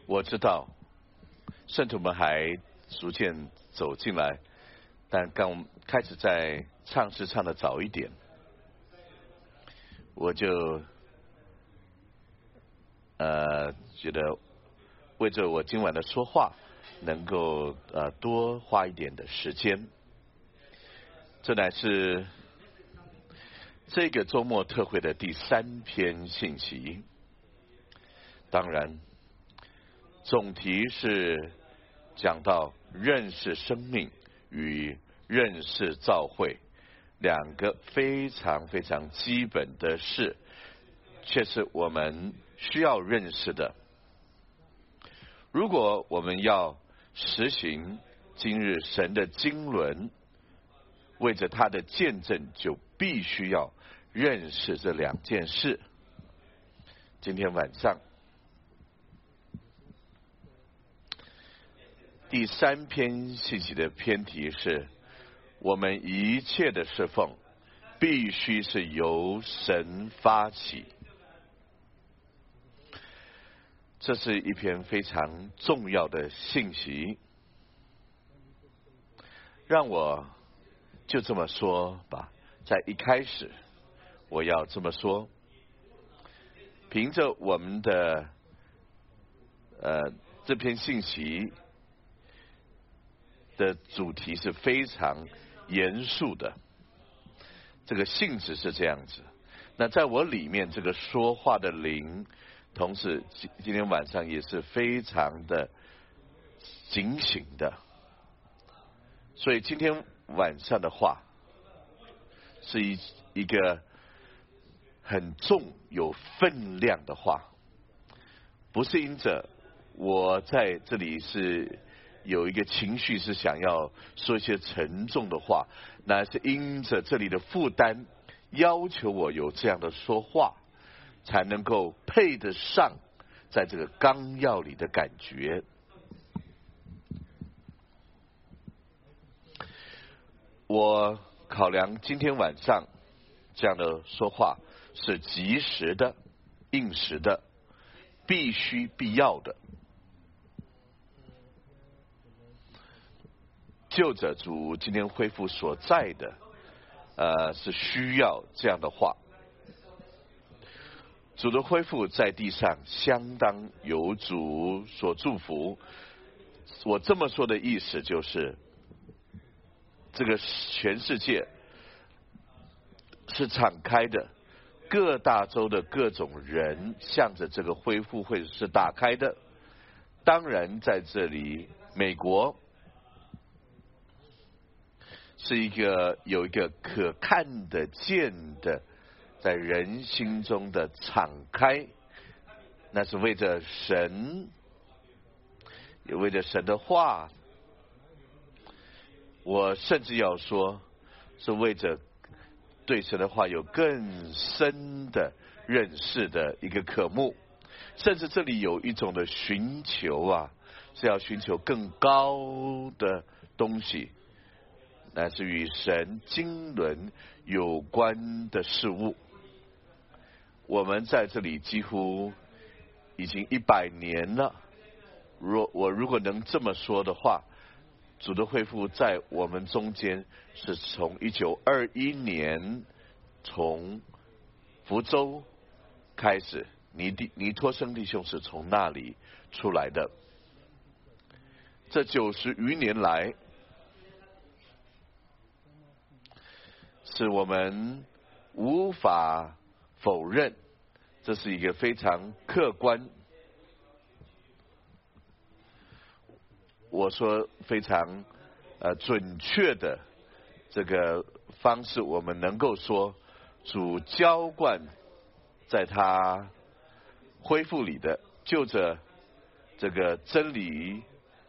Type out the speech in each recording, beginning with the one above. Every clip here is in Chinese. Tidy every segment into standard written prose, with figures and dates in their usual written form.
我知道圣徒们还逐渐走进来，但刚开始在唱诗唱的早一点，我就觉得为着我今晚的说话能够多花一点的时间。这乃是这个周末特会的第3篇信息。当然总题是讲到认识生命与认识教会两个非常非常基本的事，却是我们需要认识的。如果我们要实行今日神的经纶，为着他的见证，就必须要认识这2件事。今天晚上第3篇信息的篇题是：我们一切的侍奉必须是由神发起。这是一篇非常重要的信息，让我就这么说吧。在一开始我要这么说，凭着我们的这篇信息的主题是非常严肃的，这个性质是这样子。那在我里面这个说话的灵，同时今天晚上也是非常的警醒的，所以今天晚上的话是一个很重有分量的话，不是因着我在这里是有一个情绪是想要说一些沉重的话，那是因着这里的负担要求我有这样的说话，才能够配得上在这个纲要里的感觉。我考量今天晚上这样的说话是及时的、应时的、必须必要的，就着主今天恢复所在的是需要这样的话。主的恢复在地上相当有主所祝福。我这么说的意思就是，这个全世界是敞开的，各大洲的各种人向着这个恢复会是打开的。当然在这里美国是有一个可看得见的在人心中的敞开，那是为着神，也为着神的话。我甚至要说是为着对神的话有更深的认识的一个渴慕，甚至这里有一种的寻求是要寻求更高的东西，那是与神经纶有关的事物。我们在这里几乎已经100年了，我如果能这么说的话，主的恢复在我们中间是从1921年从福州开始，尼托生弟兄是从那里出来的。这90余年来，是我们无法否认，这是一个非常客观，我说非常准确的这个方式，我们能够说主浇灌在他恢复里的，就着这个真理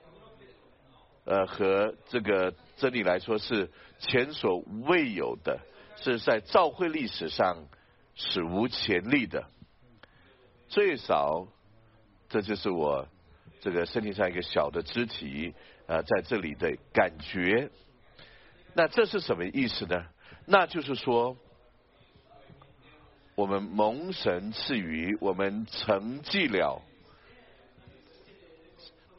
和这个真理来说是前所未有的，是在教会历史上史无前例的。最少这就是我这个身体上一个小的肢体在这里的感觉。那这是什么意思呢？那就是说我们蒙神赐予，我们承继了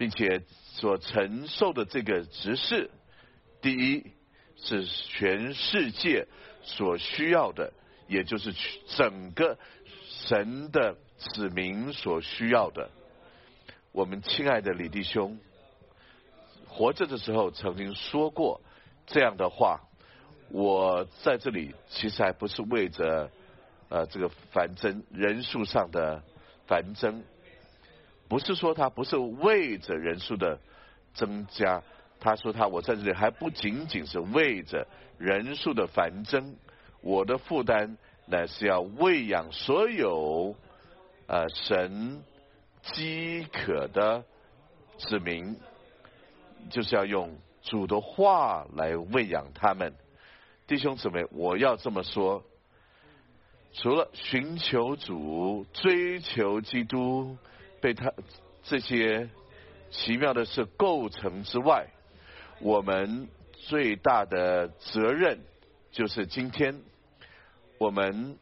并且所承受的这个职事，第一是全世界所需要的，也就是整个神的子民所需要的。我们亲爱的李弟兄，活着的时候曾经说过这样的话。我在这里其实还不是为着这个繁增人数上的繁增，不是说他不是为着人数的增加，他说我在这里还不仅仅是为着人数的繁增，我的负担乃是要喂养所有神饥渴的子民，就是要用主的话来喂养他们。弟兄姊妹，我要这么说，除了寻求主、追求基督，被他这些奇妙的事构成之外，我们最大的责任就是今天我们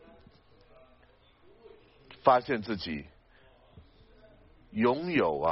发现自己拥有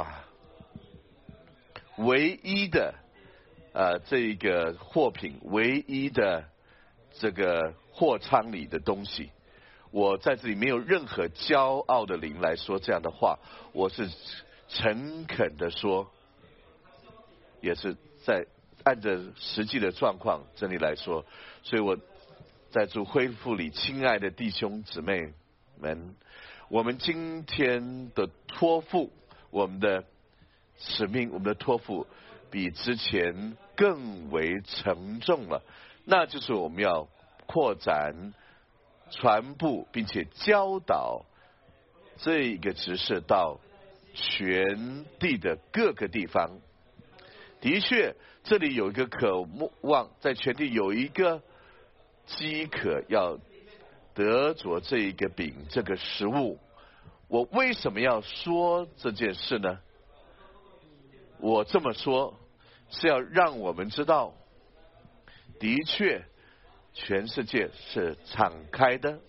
唯一的这个货品，唯一的这个货仓里的东西。我在这里没有任何骄傲的灵来说这样的话，我是诚恳的说，也是在按着实际的状况真理来说。所以我在主恢复里，亲爱的弟兄姊妹们，我们今天的托付，我们的使命，我们的托付比之前更为沉重了，那就是我们要扩展、传布并且教导这一个职事到全地的各个地方。的确，这里有一个渴望，在全地有一个饥渴，要得着这一个饼，这个食物。我为什么要说这件事呢？我这么说是要让我们知道，的确全世界是敞开的，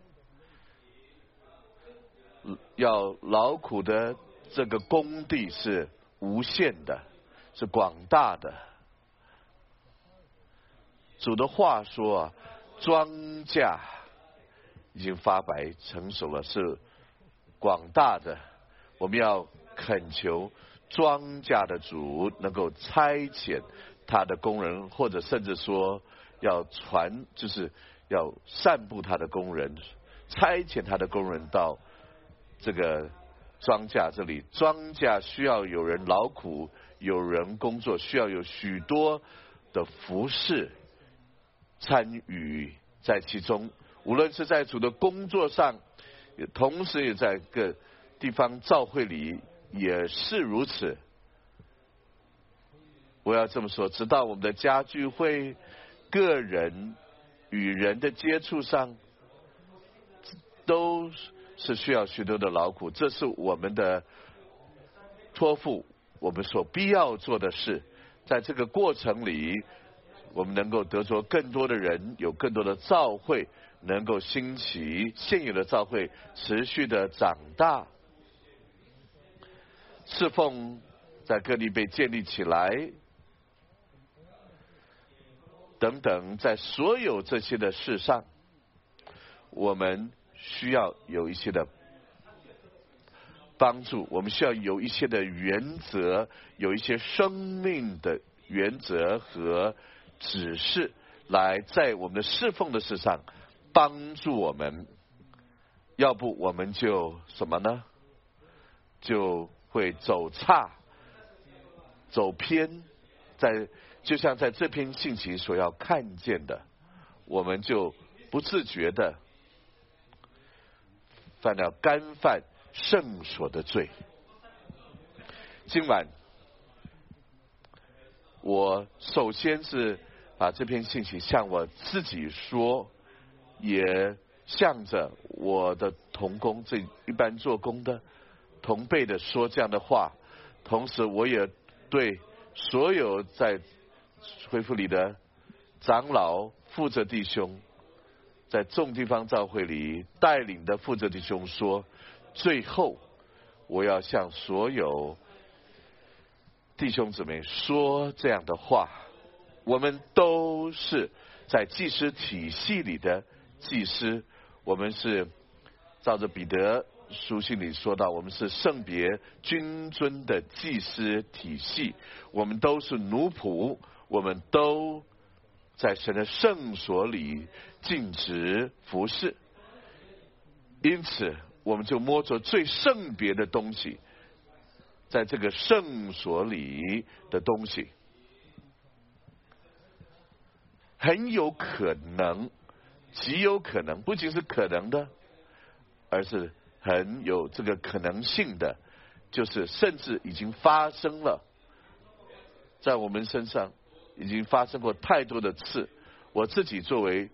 要劳苦的这个工地是无限的，是广大的。主的话说庄稼已经发白成熟了，是广大的。我们要恳求庄稼的主能够差遣他的工人，或者甚至说要就是要散布他的工人，差遣他的工人到这个庄稼这里。庄稼需要有人劳苦，有人工作，需要有许多的服事参与在其中，无论是在主的工作上，同时也在各地方教会里也是如此。我要这么说，直到我们的家聚会，个人与人的接触上，都是需要许多的劳苦，这是我们的托付，我们所必要做的事。在这个过程里，我们能够得着更多的人，有更多的教会能够兴起，现有的教会持续的长大，侍奉在各地被建立起来，等等。在所有这些的事上，我们需要有一些的帮助，我们需要有一些的原则，有一些生命的原则和指示，来在我们的侍奉的事上帮助我们。要不我们就什么呢？就会走岔、走偏。就像在这篇信息所要看见的，我们就不自觉的犯了干犯圣所的罪。今晚我首先是把这篇信息向我自己说，也向着我的同工，这一般做工的同辈的说这样的话。同时我也对所有在恢复里的长老、负责弟兄，在众地方教会里带领的负责弟兄说，最后我要向所有弟兄姊妹说这样的话，我们都是在祭司体系里的祭司，我们是照着彼得书信里说到，我们是圣别君尊的祭司体系，我们都是奴仆，我们都在神的圣所里尽职服侍，因此我们就摸着最圣别的东西，在这个圣所里的东西，很有可能，极有可能，不仅是可能的，而是很有这个可能性的，就是甚至已经发生了，在我们身上已经发生过太多的次。我自己作为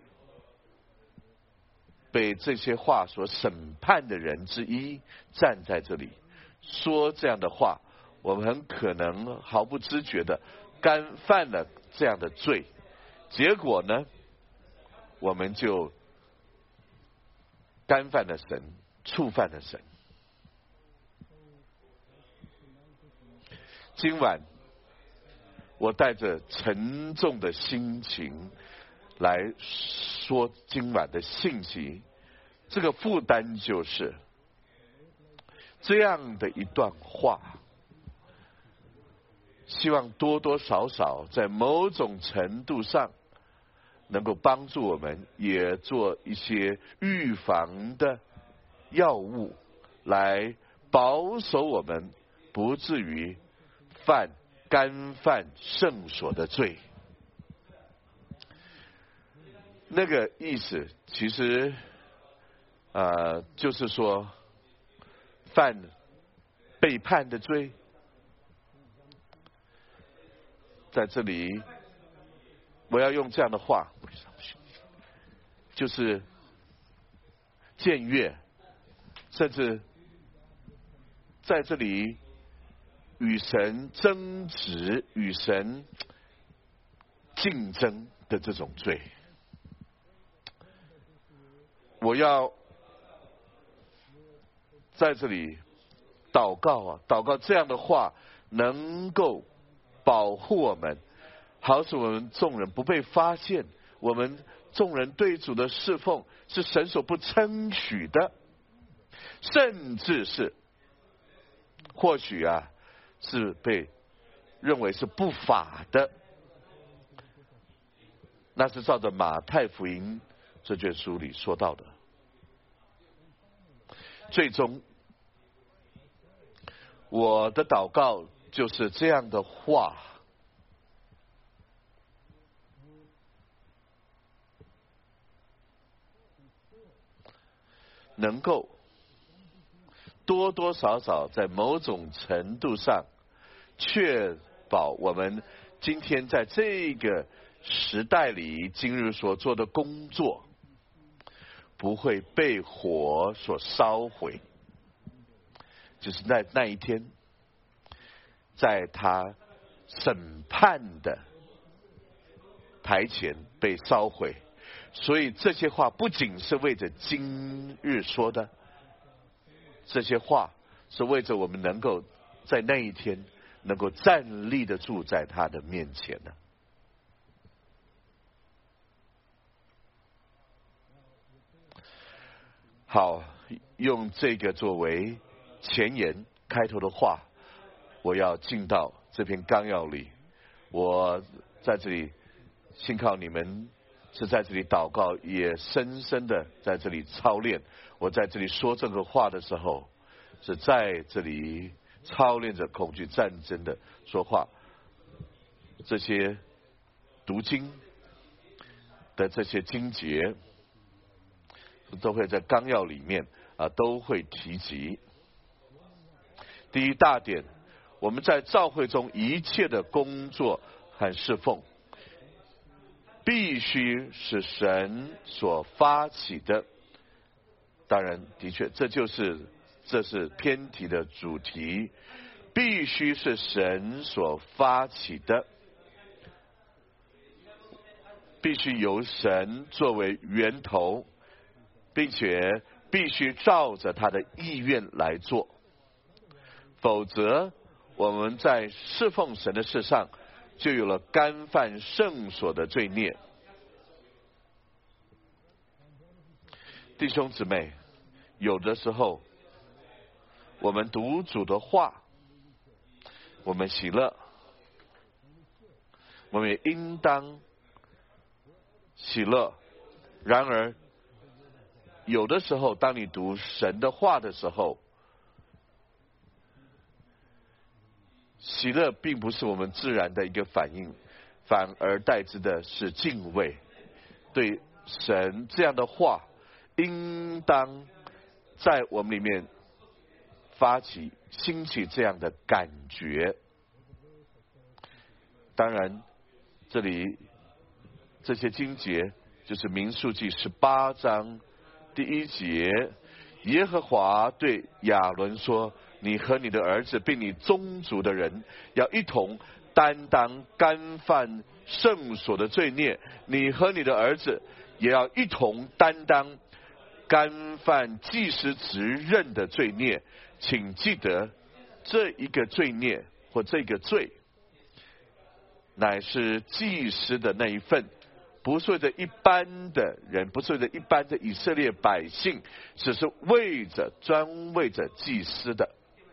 被这些话所审判的人之一，站在这里说这样的话，我们很可能毫不知觉的犯了这样的罪，结果呢，我们就干犯了神，触犯了神。今晚我带着沉重的心情来说今晚的信息，这个负担就是这样的一段话，希望多多少少在某种程度上能够帮助我们，也做一些预防的药物，来保守我们不至于干犯圣所的罪。那个意思其实就是说犯背叛的罪。在这里我要用这样的话，就是僭越，甚至在这里与神争执、与神竞争的这种罪。我要在这里祷告这样的话能够保护我们，好使我们众人不被发现，我们众人对主的侍奉是神所不称许的，甚至是或许是被认为是不法的。那是照着马太福音这卷书里说到的。最终我的祷告就是这样的话能够多多少少在某种程度上确保我们今天在这个时代里今日所做的工作不会被火所烧毁，就是那一天在他审判的台前被烧毁。所以这些话不仅是为着今日说的，这些话是为着我们能够在那一天能够站立得住在他的面前的。好，用这个作为前言开头的话，我要进到这篇纲要里。我在这里信靠你们是在这里祷告，也深深的在这里操练。我在这里说这个话的时候，是在这里操练着恐惧战争的说话。这些读经的这些经节都会在纲要里面都会提及。第一大点，我们在教会中一切的工作和侍奉必须是神所发起的。当然的确这是偏题的主题，必须是神所发起的，必须由神作为源头，并且必须照着他的意愿来做，否则我们在侍奉神的事上就有了干犯圣所的罪孽。弟兄姊妹，有的时候我们读主的话，我们喜乐，我们也应当喜乐。然而有的时候当你读神的话的时候，喜乐并不是我们自然的一个反应，反而代之的是敬畏。对神这样的话应当在我们里面兴起这样的感觉。当然这里这些经节就是民数记18章第1节，耶和华对亚伦说，你和你的儿子并你宗族的人要一同担当干犯圣所的罪孽，你和你的儿子也要一同担当干犯祭司职任的罪孽。请记得，这一个罪孽或这个罪乃是祭司的那一份，不是为着一般的人，不是为着一般的以色列百姓，只是专为着祭司的。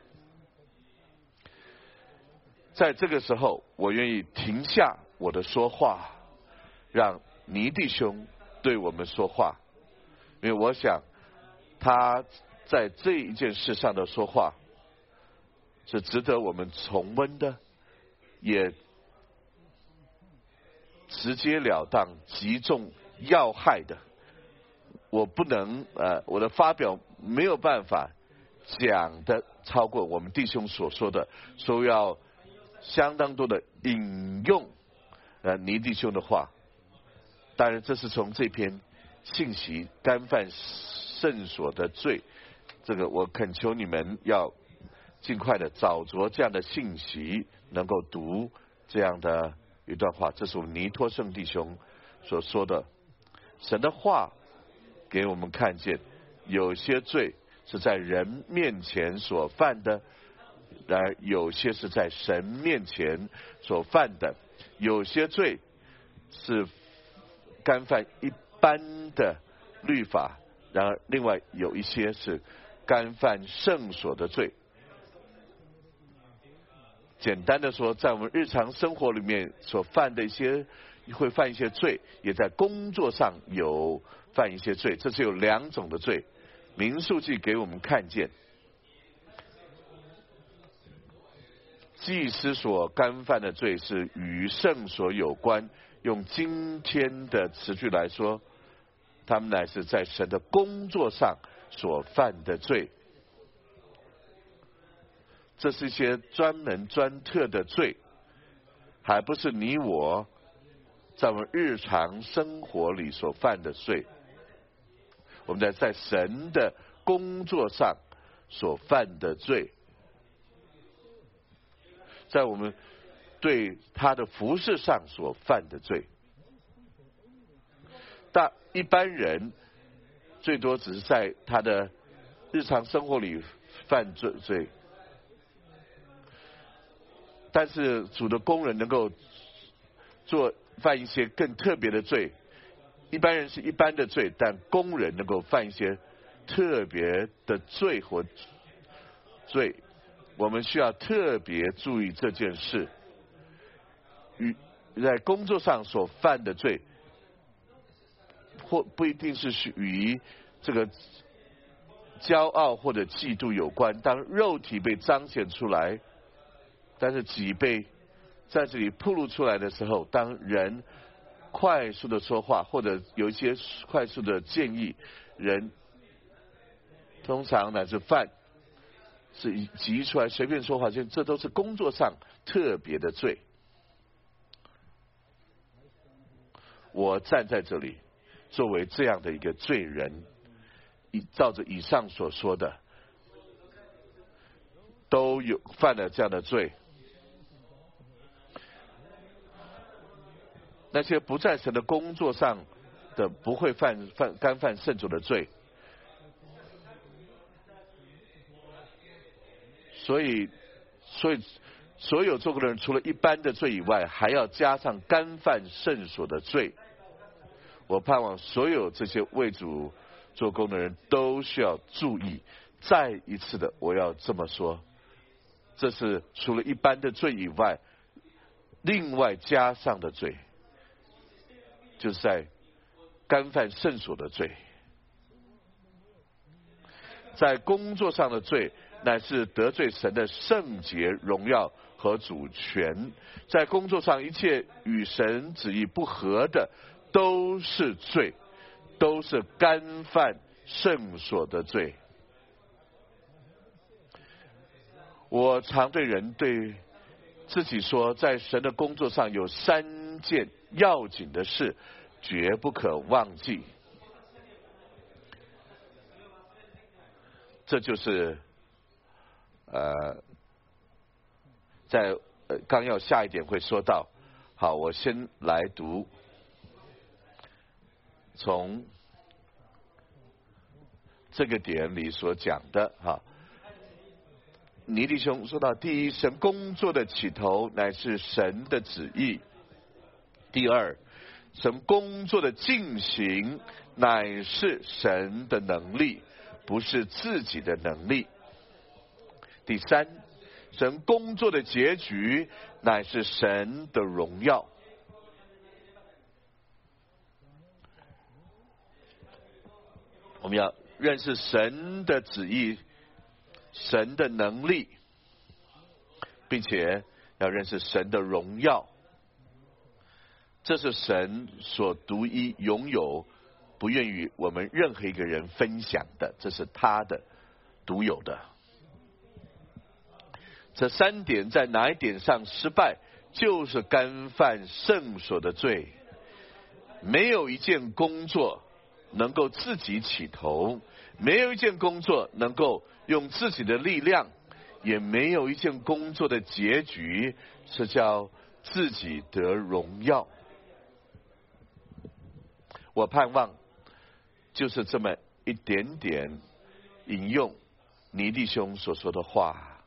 在这个时候，我愿意停下我的说话，让尼弟兄对我们说话，因为我想他在这一件事上的说话是值得我们重温的，也直截了当、击中要害的。我不能我的发表没有办法讲的超过我们弟兄所说的，说要相当多的引用尼弟兄的话。当然这是从这篇信息干犯圣所的罪，这个我恳求你们要尽快的找着这样的信息，能够读这样的一段话。这是我们尼托圣弟兄所说的。神的话给我们看见，有些罪是在人面前所犯的，然而有些是在神面前所犯的。有些罪是干犯一般的律法，然而另外有一些是干犯圣所的罪。简单的说，在我们日常生活里面所犯的会犯一些罪，也在工作上有犯一些罪，这是有2种的罪。民数记给我们看见，祭司所干犯的罪是与圣所有关，用今天的词句来说，他们乃是在神的工作上所犯的罪。这是一些专门专特的罪，还不是你我在我们日常生活里所犯的罪。我们在神的工作上所犯的罪，在我们对他的服事上所犯的罪。但一般人最多只是在他的日常生活里犯罪，但是主的工人能够犯一些更特别的罪。一般人是一般的罪，但工人能够犯一些特别的罪或罪，我们需要特别注意这件事。在工作上所犯的罪，或不一定是与这个骄傲或者嫉妒有关。当肉体被彰显出来，但是己被在这里暴露出来的时候，当人快速的说话，或者有一些快速的建议，人通常乃是是急出来随便说话，这都是工作上特别的罪。我站在这里作为这样的一个罪人，照着以上所说的，都有犯了这样的罪。那些不在神的工作上的，不会干犯圣主的罪。所以所有做工的人除了一般的罪以外，还要加上干犯圣所的罪。我盼望所有这些为主做工的人都需要注意。再一次的，我要这么说，这是除了一般的罪以外，另外加上的罪，就是在干犯圣所的罪。在工作上的罪，乃是得罪神的圣洁、荣耀和主权。在工作上一切与神旨意不合的，都是罪，都是干犯圣所的罪。我常对人对自己说，在神的工作上有3件要紧的事，绝不可忘记。这就是在纲要下一点会说到。好，我先来读从这个点里所讲的哈。尼弟兄说到，第一，神工作的起头乃是神的旨意；第二，神工作的进行乃是神的能力，不是自己的能力；第三，神工作的结局乃是神的荣耀。我们要认识神的旨意，神的能力，并且要认识神的荣耀。这是神所独一拥有，不愿与我们任何一个人分享的，这是他的独有的。这3点在哪一点上失败，就是干犯圣所的罪。没有一件工作能够自己起头，没有一件工作能够用自己的力量，也没有一件工作的结局是叫自己得荣耀。我盼望就是这么一点点引用尼弟兄所说的话，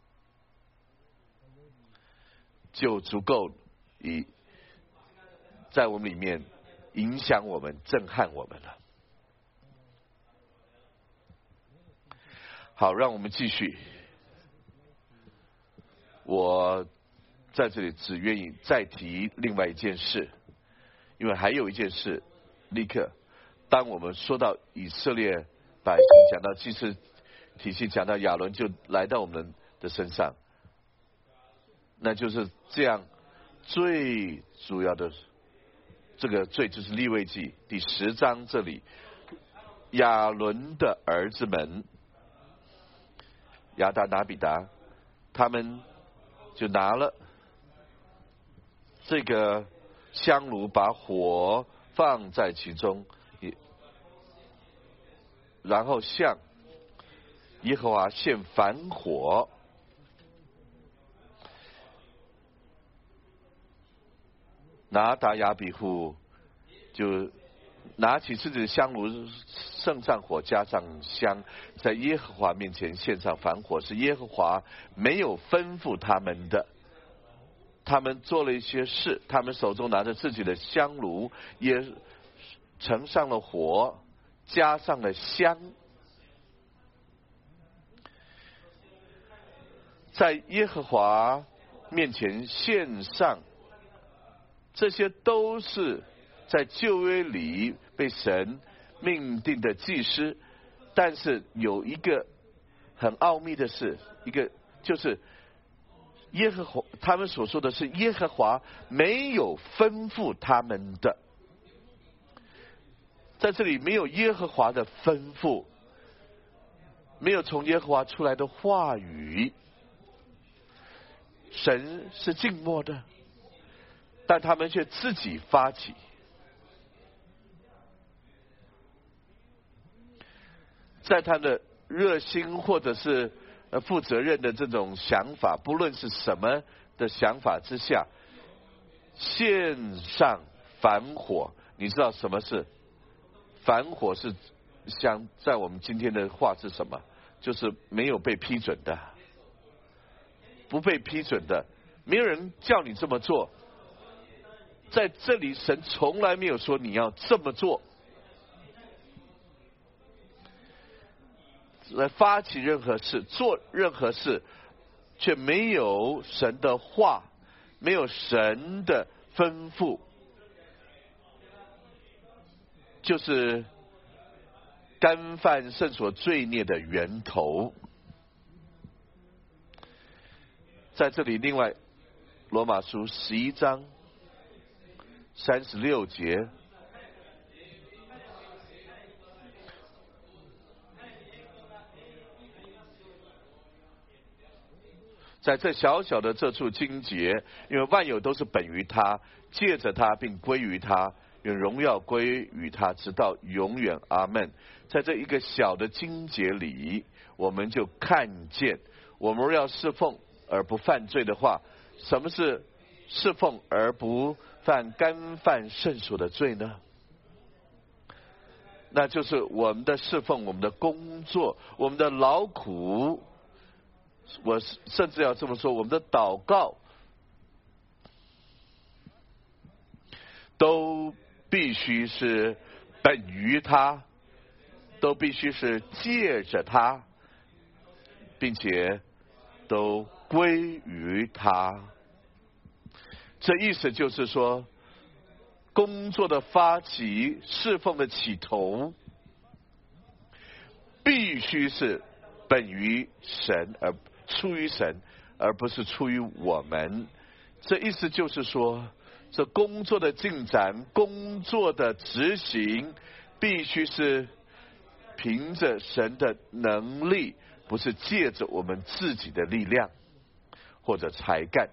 就足够以在我们里面影响我们、震撼我们了。好，让我们继续。我在这里只愿意再提另外一件事，因为还有一件事，立刻当我们说到以色列百姓，讲到祭司体系，讲到亚伦，就来到我们的身上，那就是这样最主要的这个罪，就是利未记第10章这里，亚伦的儿子们亚达拿比达，他们就拿了这个香炉，把火放在其中，然后向耶和华献燔火。拿达亚比户就拿起自己的香炉，盛上火，加上香，在耶和华面前献上燔火，是耶和华没有吩咐他们的。他们做了一些事，他们手中拿着自己的香炉，也盛上了火，加上了香，在耶和华面前献上。这些都是在旧约里被神命定的祭司，但是有一个很奥秘的事，一个就是耶和华，他们所说的是耶和华没有吩咐他们的，在这里没有耶和华的吩咐，没有从耶和华出来的话语，神是静默的，但他们却自己发起。在他的热心或者是负责任的这种想法，不论是什么的想法之下，献上燔火。你知道什么是燔火？是像在我们今天的话是什么？就是没有被批准的。 不被批准的，没有人叫你这么做。在这里，神从来没有说你要这么做。来发起任何事，做任何事，却没有神的话，没有神的吩咐，就是干犯圣所罪孽的源头。在这里，另外罗马书11章36节，在这小小的这处经节，因为万有都是本于他，借着他并归于他，愿荣耀归于他，直到永远。阿们。在这一个小的经节里，我们就看见，我们要侍奉而不犯罪的话，什么是侍奉而不干犯圣所的罪呢？那就是我们的侍奉，我们的工作，我们的劳苦，我甚至要这么说，我们的祷告都必须是本于他，都必须是借着他，并且都归于他。这意思就是说，工作的发起，侍奉的起头，必须是本于神，而出于神，而不是出于我们。这意思就是说，这工作的进展，工作的执行，必须是凭着神的能力，不是借着我们自己的力量或者才干。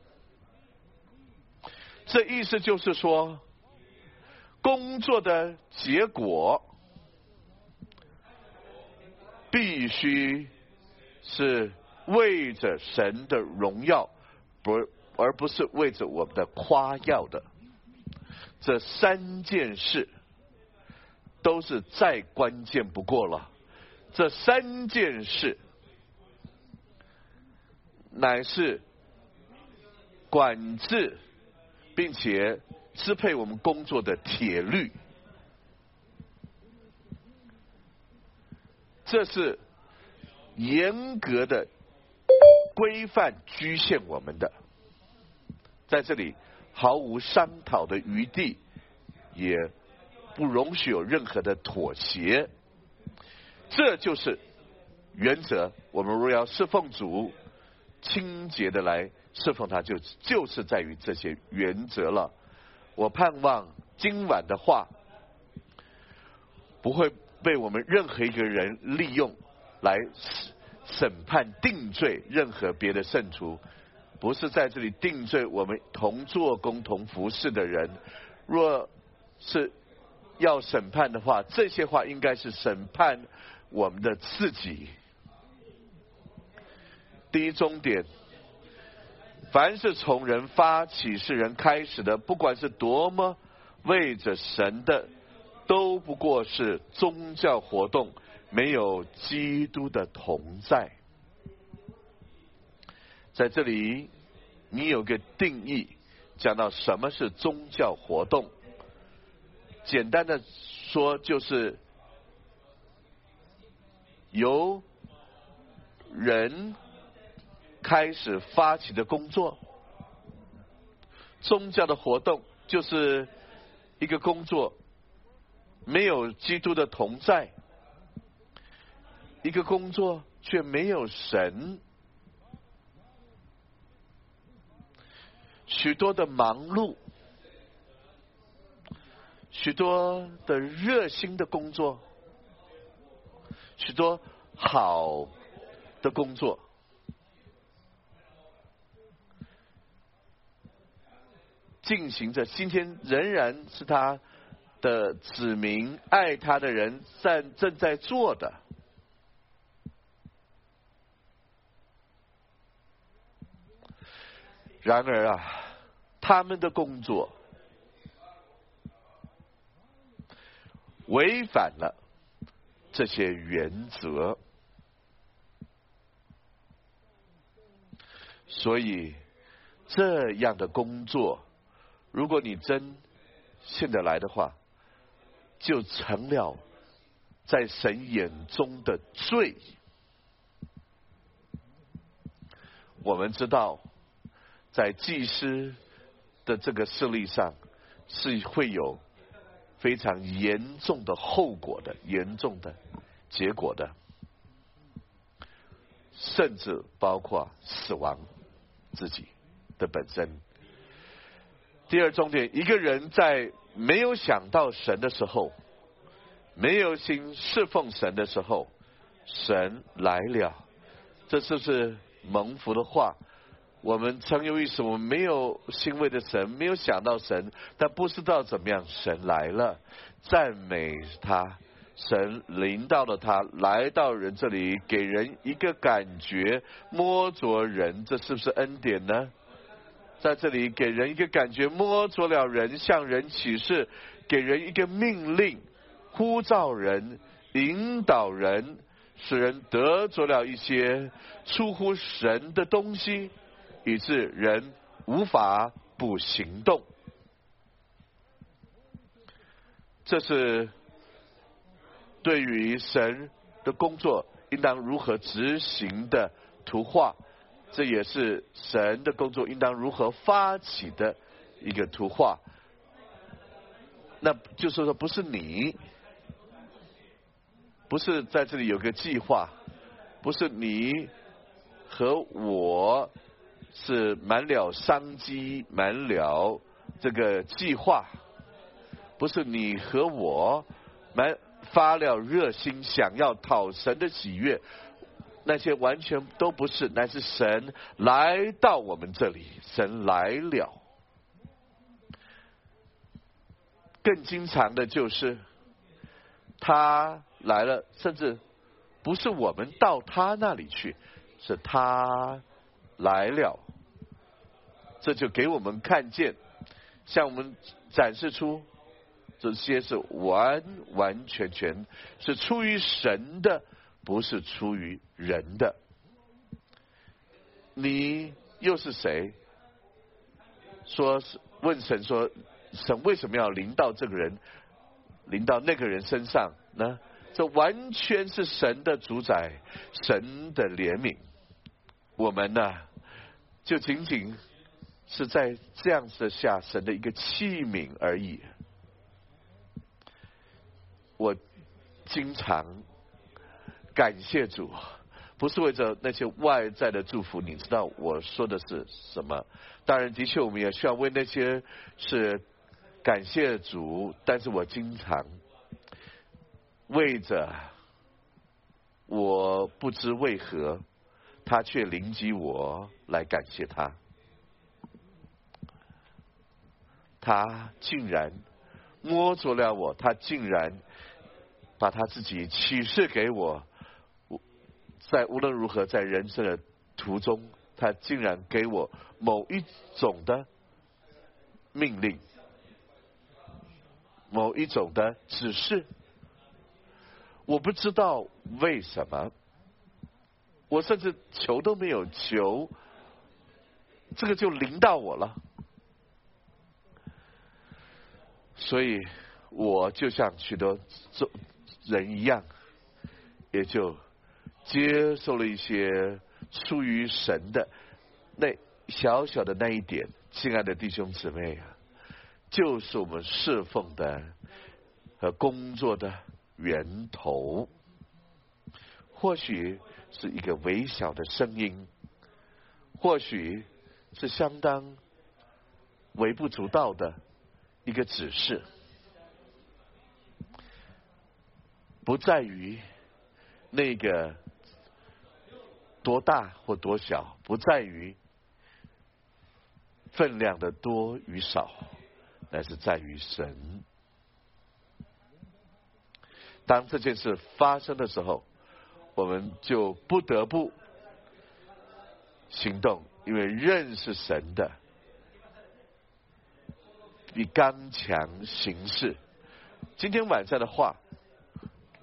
这意思就是说，工作的结果必须是为着神的荣耀，而不是为着我们的夸耀的。这三件事都是再关键不过了。这三件事乃是管制并且支配我们工作的铁律，这是严格的规范局限我们的，在这里毫无商讨的余地，也不容许有任何的妥协。这就是原则。我们若要侍奉主，清洁的来侍奉他，就是在于这些原则了。我盼望今晚的话不会被我们任何一个人利用来审判定罪任何别的圣徒，不是在这里定罪我们同做工同服侍的人。若是要审判的话，这些话应该是审判我们的自己。第一重点，凡是从人发起是人开始的，不管是多么为着神的，都不过是宗教活动，没有基督的同在。在这里你有个定义，讲到什么是宗教活动，简单的说就是由人开始发起的工作。宗教的活动就是一个工作没有基督的同在，一个工作却没有神，许多的忙碌，许多的热心的工作，许多好的工作，进行着，今天仍然是他的子民，爱他的人正在做的。然而啊，他们的工作违反了这些原则， 所以这样的工作，如果你真信得来的话，就成了在神眼中的罪。我们知道，在祭司的这个事例上，是会有非常严重的后果的，严重的结果的，甚至包括死亡自己的本身。第二重点，一个人在没有想到神的时候，没有心侍奉神的时候，神来了，这就是蒙福的话。我们曾有一时我们没有欣慰的神，没有想到神，但不知道怎么样，神来了，赞美他，神临到了他，来到人这里，给人一个感觉，摸着人，这是不是恩典呢？在这里给人一个感觉，摸着了人，向人启示，给人一个命令，呼召人，引导人，使人得着了一些出乎神的东西，以致人无法不行动。这是对于神的工作应当如何执行的图画，这也是神的工作应当如何发起的一个图画。那就是说，不是你，不是在这里有个计划，不是你和我是满了商机，满了这个计划，不是你和我发了热心，想要讨神的喜悦，那些完全都不是，乃是神来到我们这里，神来了。更经常的就是他来了，甚至不是我们到他那里去，是他来了。这就给我们看见，向我们展示出这些是完完全全是出于神的，不是出于人的。你又是谁？说问神说，神为什么要临到这个人，临到那个人身上呢？这完全是神的主宰，神的怜悯。我们呢，就仅仅是在这样子下神的一个器皿而已。我经常感谢主，不是为着那些外在的祝福，你知道我说的是什么？当然，的确我们也需要为那些是感谢主，但是我经常为着我不知为何他却临及我来感谢他，他竟然摸着了我，他竟然把他自己启示给我，在无论如何在人生的途中，他竟然给我某一种的命令，某一种的指示。我不知道为什么，我甚至求都没有求，这个就临到我了。所以我就像许多人一样，也就接受了一些出于神的那小小的那一点。亲爱的弟兄姊妹啊，就是我们侍奉的和工作的源头。或许是一个微小的声音，或许是相当微不足道的一个指示，不在于那个多大或多小，不在于分量的多与少，乃是在于神。当这件事发生的时候，我们就不得不行动，因为认识神的比刚强行事。今天晚上的话，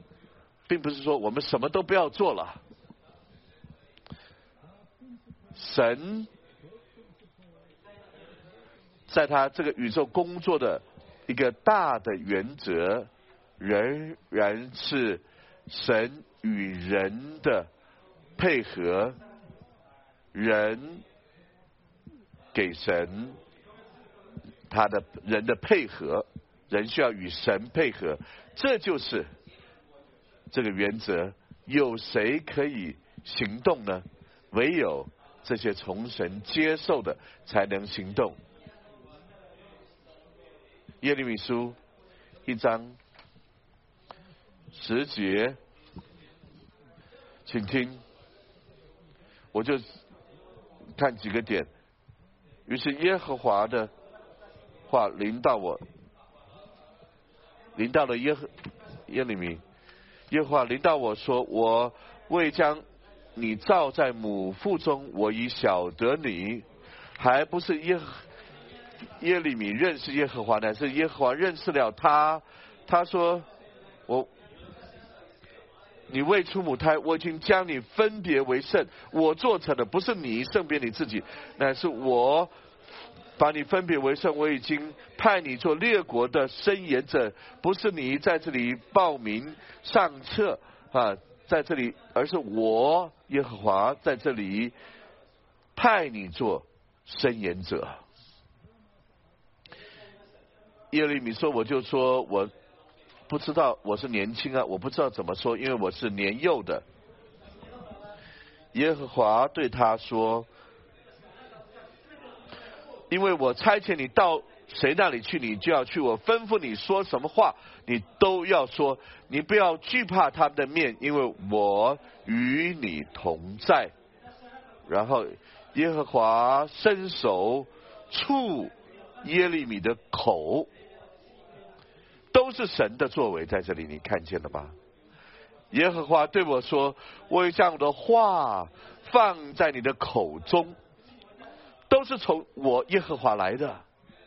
并不是说我们什么都不要做了， 神在他这个宇宙工作的一个大的原则，仍然是神与人的配合，人给神他的人的配合，人需要与神配合，这就是这个原则。有谁可以行动呢？唯有这些从神接受的才能行动。耶利米书1章10节，请听，我就看几个点。于是耶和华的话临到我，临到了耶利米，耶和华临到我说：我未将你造在母腹中，我已晓得你。还不是耶利米认识耶和华，乃是耶和华认识了他。他说：你未出母胎，我已经将你分别为圣。我做成的不是你圣别你自己，乃是我把你分别为圣。我已经派你做列国的申言者，不是你在这里报名上册在这里，而是我耶和华在这里派你做申言者。耶利米说，我就说我不知道，我是年轻我不知道怎么说，因为我是年幼的。耶和华对他说：因为我差遣你到谁那里去，你就要去，我吩咐你说什么话，你都要说，你不要惧怕他们的面，因为我与你同在。然后耶和华伸手触耶利米的口，都是神的作为，在这里你看见了吗？耶和华对我说：我会将我的话放在你的口中，都是从我耶和华来的。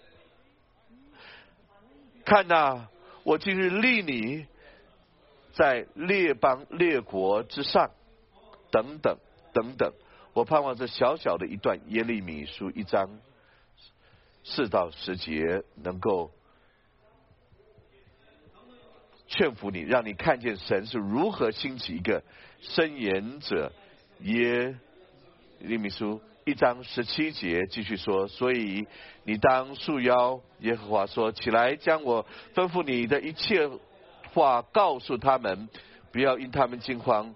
看我今日立你在列邦列国之上，等等等等。我盼望这小小的一段耶利米书1章4到10节能够劝服你，让你看见神是如何兴起一个申言者。耶利米书1章17节继续说：所以你当束腰，耶和华说，起来，将我吩咐你的一切话告诉他们，不要因他们惊慌。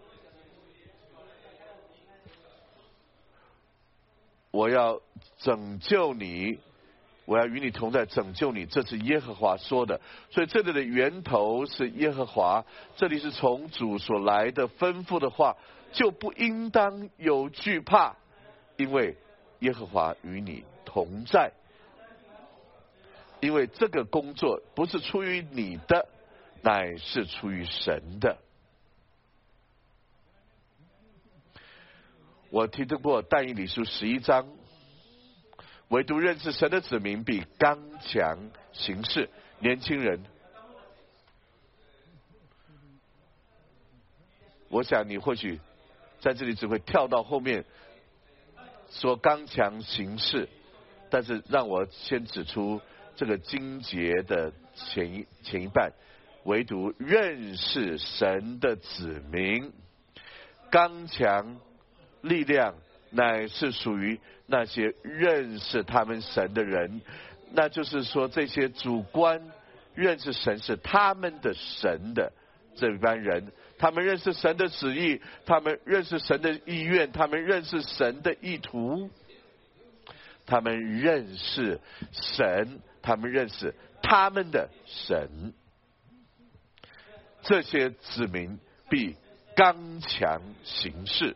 我要拯救你，我要与你同在，拯救你，这是耶和华说的。所以这里的源头是耶和华，这里是从主所来的吩咐的话，就不应当有惧怕，因为耶和华与你同在。因为这个工作不是出于你的，乃是出于神的。我提到过但以理书11章，唯独认识神的子民必刚强行事。年轻人，我想你或许在这里只会跳到后面说刚强行事，但是让我先指出这个经节的前一半，唯独认识神的子民，刚强力量乃是属于那些认识他们神的人。那就是说，这些主观认识神是他们的神的这班人，他们认识神的旨意，他们认识神的意愿，他们认识神的意图，他们认识神，他们认识他们的神。这些子民必刚强行事。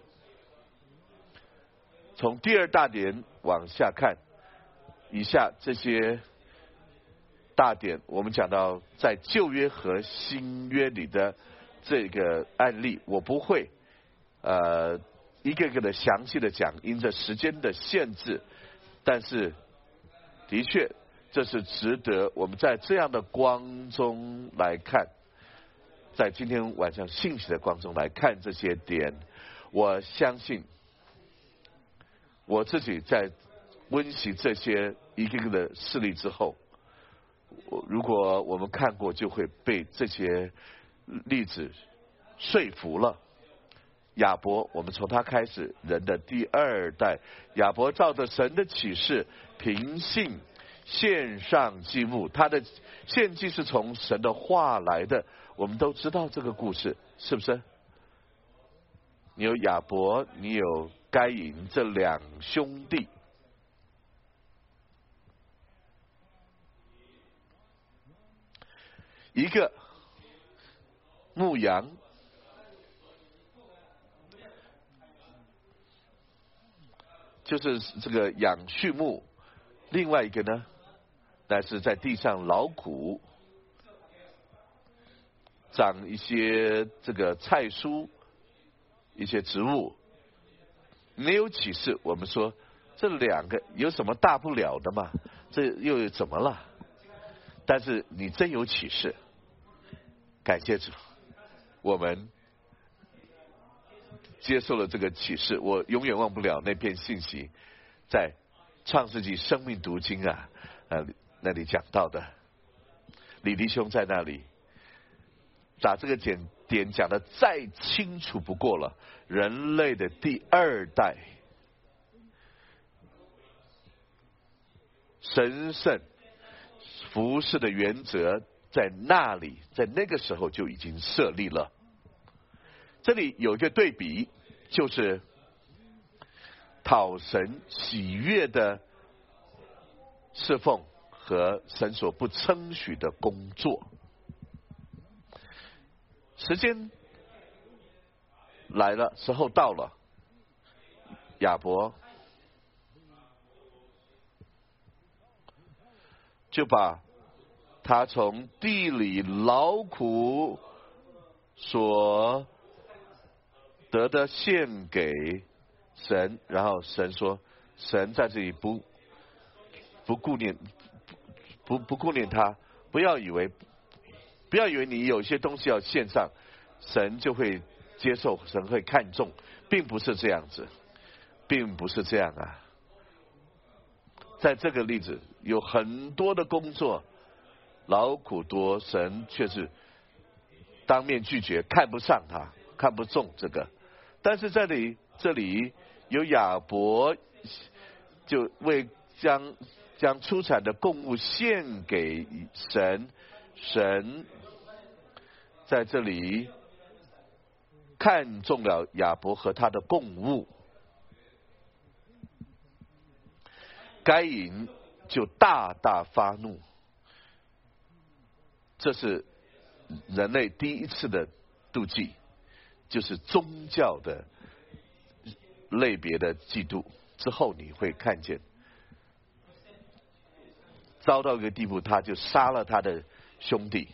从第二大点往下看，以下这些大点我们讲到在旧约和新约里的这个案例，我不会一个个的详细的讲，因着时间的限制，但是的确这是值得我们在这样的光中来看，在今天晚上信息的光中来看这些点。我相信我自己在温习这些一个个的事例之后，如果我们看过，就会被这些例子说服了。亚伯，我们从他开始，人的第二代，亚伯照着神的启示，凭信献上祭物，他的献祭是从神的话来的。我们都知道这个故事，是不是？你有亚伯，你有该隐这两兄弟，一个牧羊，就是这个养畜牧，另外一个呢，乃是在地上劳苦，长一些这个菜蔬，一些植物。没有启示，我们说这两个有什么大不了的嘛？这又怎么了？但是你真有启示，感谢主，我们接受了这个启示。我永远忘不了那篇信息，在创世纪生命读经啊，那里讲到的，李弟兄在那里把这个点讲得再清楚不过了。人类的第二代神圣服事的原则在那里，在那个时候就已经设立了。这里有一个对比，就是讨神喜悦的侍奉和神所不称许的工作。时间来了，时候到了，亚伯就把他从地里劳苦所得的献给神，然后神说，神在这里不顾念他，不要以为你有些东西要献上，神就会接受，神会看重，并不是这样子，并不是这样啊。在这个例子有很多的工作劳苦多，神却是当面拒绝，看不上他，看不中这个。但是这里有亚伯就为将出产的供物献给神，神在这里看中了亚伯和他的供物，该隐就大大发怒。这是人类第一次的妒忌，就是宗教的类别的嫉妒。之后你会看见糟到一个地步，他就杀了他的兄弟。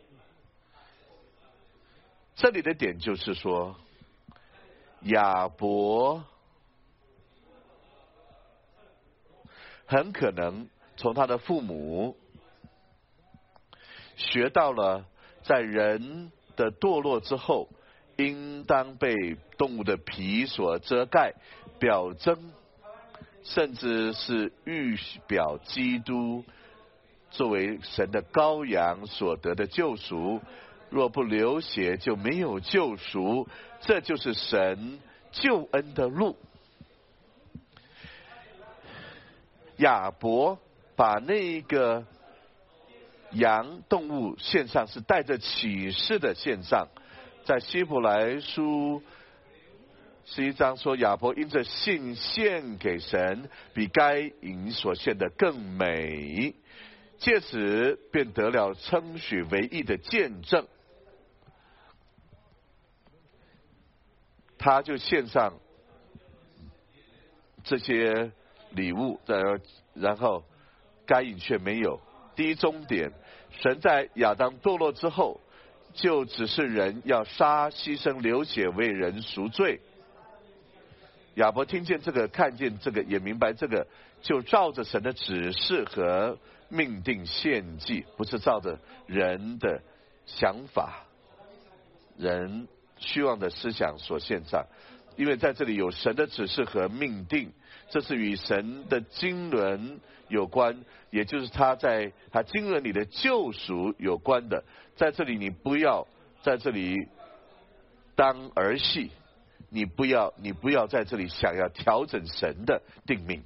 这里的点就是说，亚伯很可能从他的父母学到了，在人的堕落之后，应当被动物的皮所遮盖，表征甚至是预表基督作为神的羔羊所得的救赎。若不流血，就没有救赎，这就是神救恩的路。亚伯把那个羊动物献上，是带着启示的献上。在希伯来书11章说，亚伯因着信献给神，比该隐所献的更美，借此便得了称许为义的见证。他就献上这些礼物，然后该隐却没有。第一终点，神在亚当堕落之后，就只是人要杀、牺牲、流血为人赎罪。亚伯听见这个，看见这个，也明白这个，就照着神的指示和命定献祭，不是照着人的想法、人虚妄的思想所献上。 因为在这里有神的指示和命定，这是与神的经纶有关，也就是他经纶里的救赎有关的。在这里你不要在这里当儿戏，你不要在这里想要调整神的定命。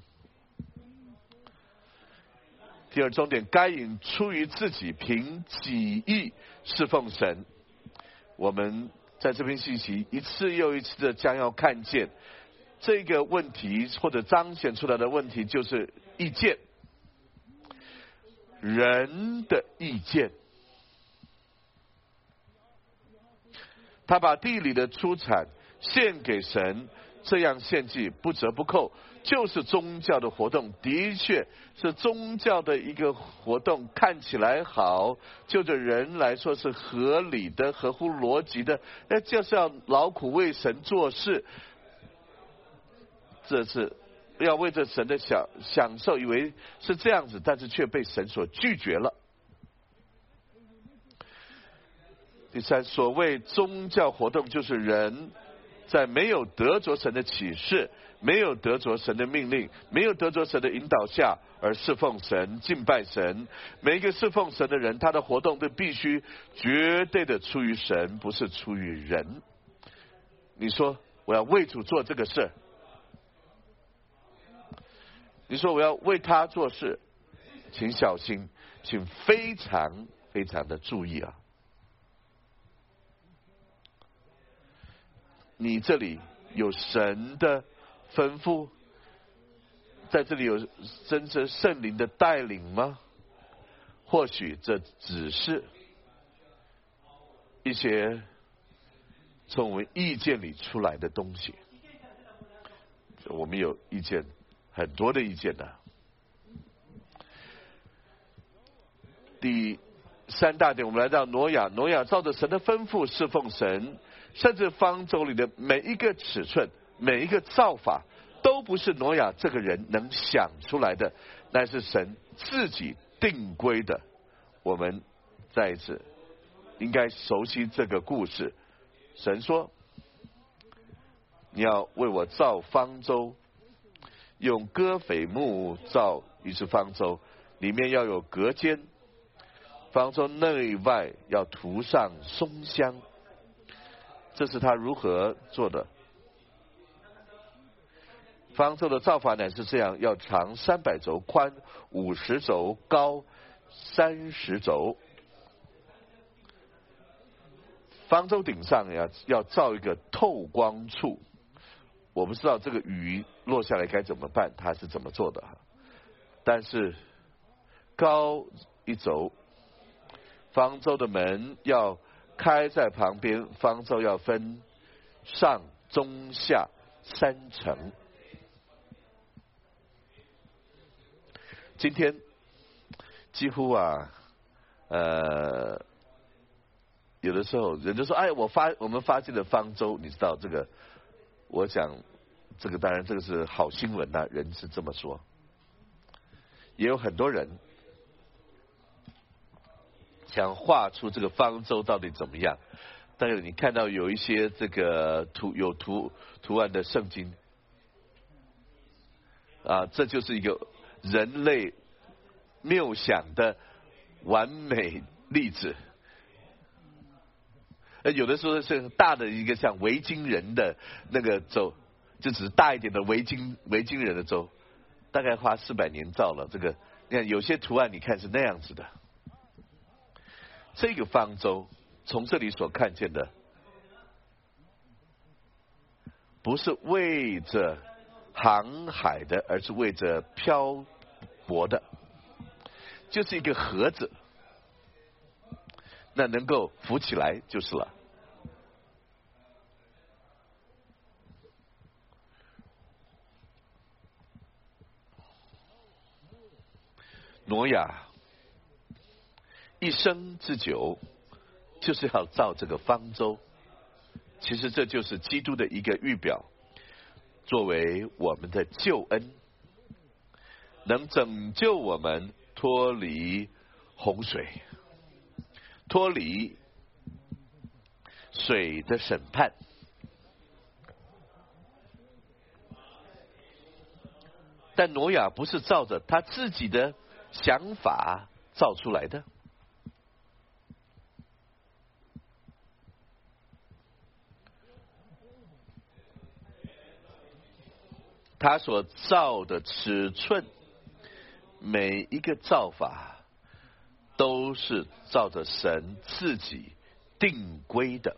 第二重点，该隐出于自己凭己意侍奉神。我们在这篇信息一次又一次的将要看见这个问题，或者彰显出来的问题，就是意见，人的意见。他把地里的出产献给神，这样献祭不折不扣，就是宗教的活动，的确是宗教的一个活动，看起来好，就着人来说是合理的、合乎逻辑的，那就是要劳苦为神做事，这是要为着神的享受，以为是这样子，但是却被神所拒绝了。第三，所谓宗教活动，就是人在没有得着神的启示，没有得着神的命令，没有得着神的引导下而侍奉神、敬拜神。每一个侍奉神的人，他的活动都必须绝对的出于神，不是出于人。你说我要为主做这个事，你说我要为他做事，请小心，请非常非常的注意啊！你这里有神的吩咐，在这里有真正圣灵的带领吗？或许这只是一些从我们意见里出来的东西。我们有意见，很多的意见的。第三大点，我们来到挪亚。挪亚照着神的吩咐侍奉神，甚至方舟里的每一个尺寸、每一个造法，都不是挪亚这个人能想出来的，那是神自己定规的。我们再一次应该熟悉这个故事。神说：“你要为我造方舟，用歌斐木造一只方舟，里面要有隔间。方舟内外要涂上松香。”这是他如何做的。方舟的造法乃是这样：要长300肘，宽50肘，高30肘。方舟顶上要造一个透光处。我不知道这个雨落下来该怎么办，他是怎么做的。但是高1肘，方舟的门要开在旁边，方舟要分上中下3层。今天几乎有的时候人就说：“哎，我们发现了方舟。”你知道这个？我想这个当然这个是好新闻呐，人是这么说。也有很多人想画出这个方舟到底怎么样。但是你看到有一些这个图案的圣经这就是一个人类谬想的完美例子。有的时候是大的一个像维京人的那个舟，就只是大一点的维京人的舟，大概花400年造了。这个你看有些图案，你看是那样子的。这个方舟从这里所看见的，不是为着航海的，而是为着漂泊的，就是一个盒子，那能够浮起来就是了。挪亚一生之久就是要造这个方舟，其实这就是基督的一个预表，作为我们的救恩，能拯救我们脱离洪水，脱离水的审判。 但挪亚不是照着他自己的想法造出来的。他所造的尺寸，每一个造法都是照着神自己定规的。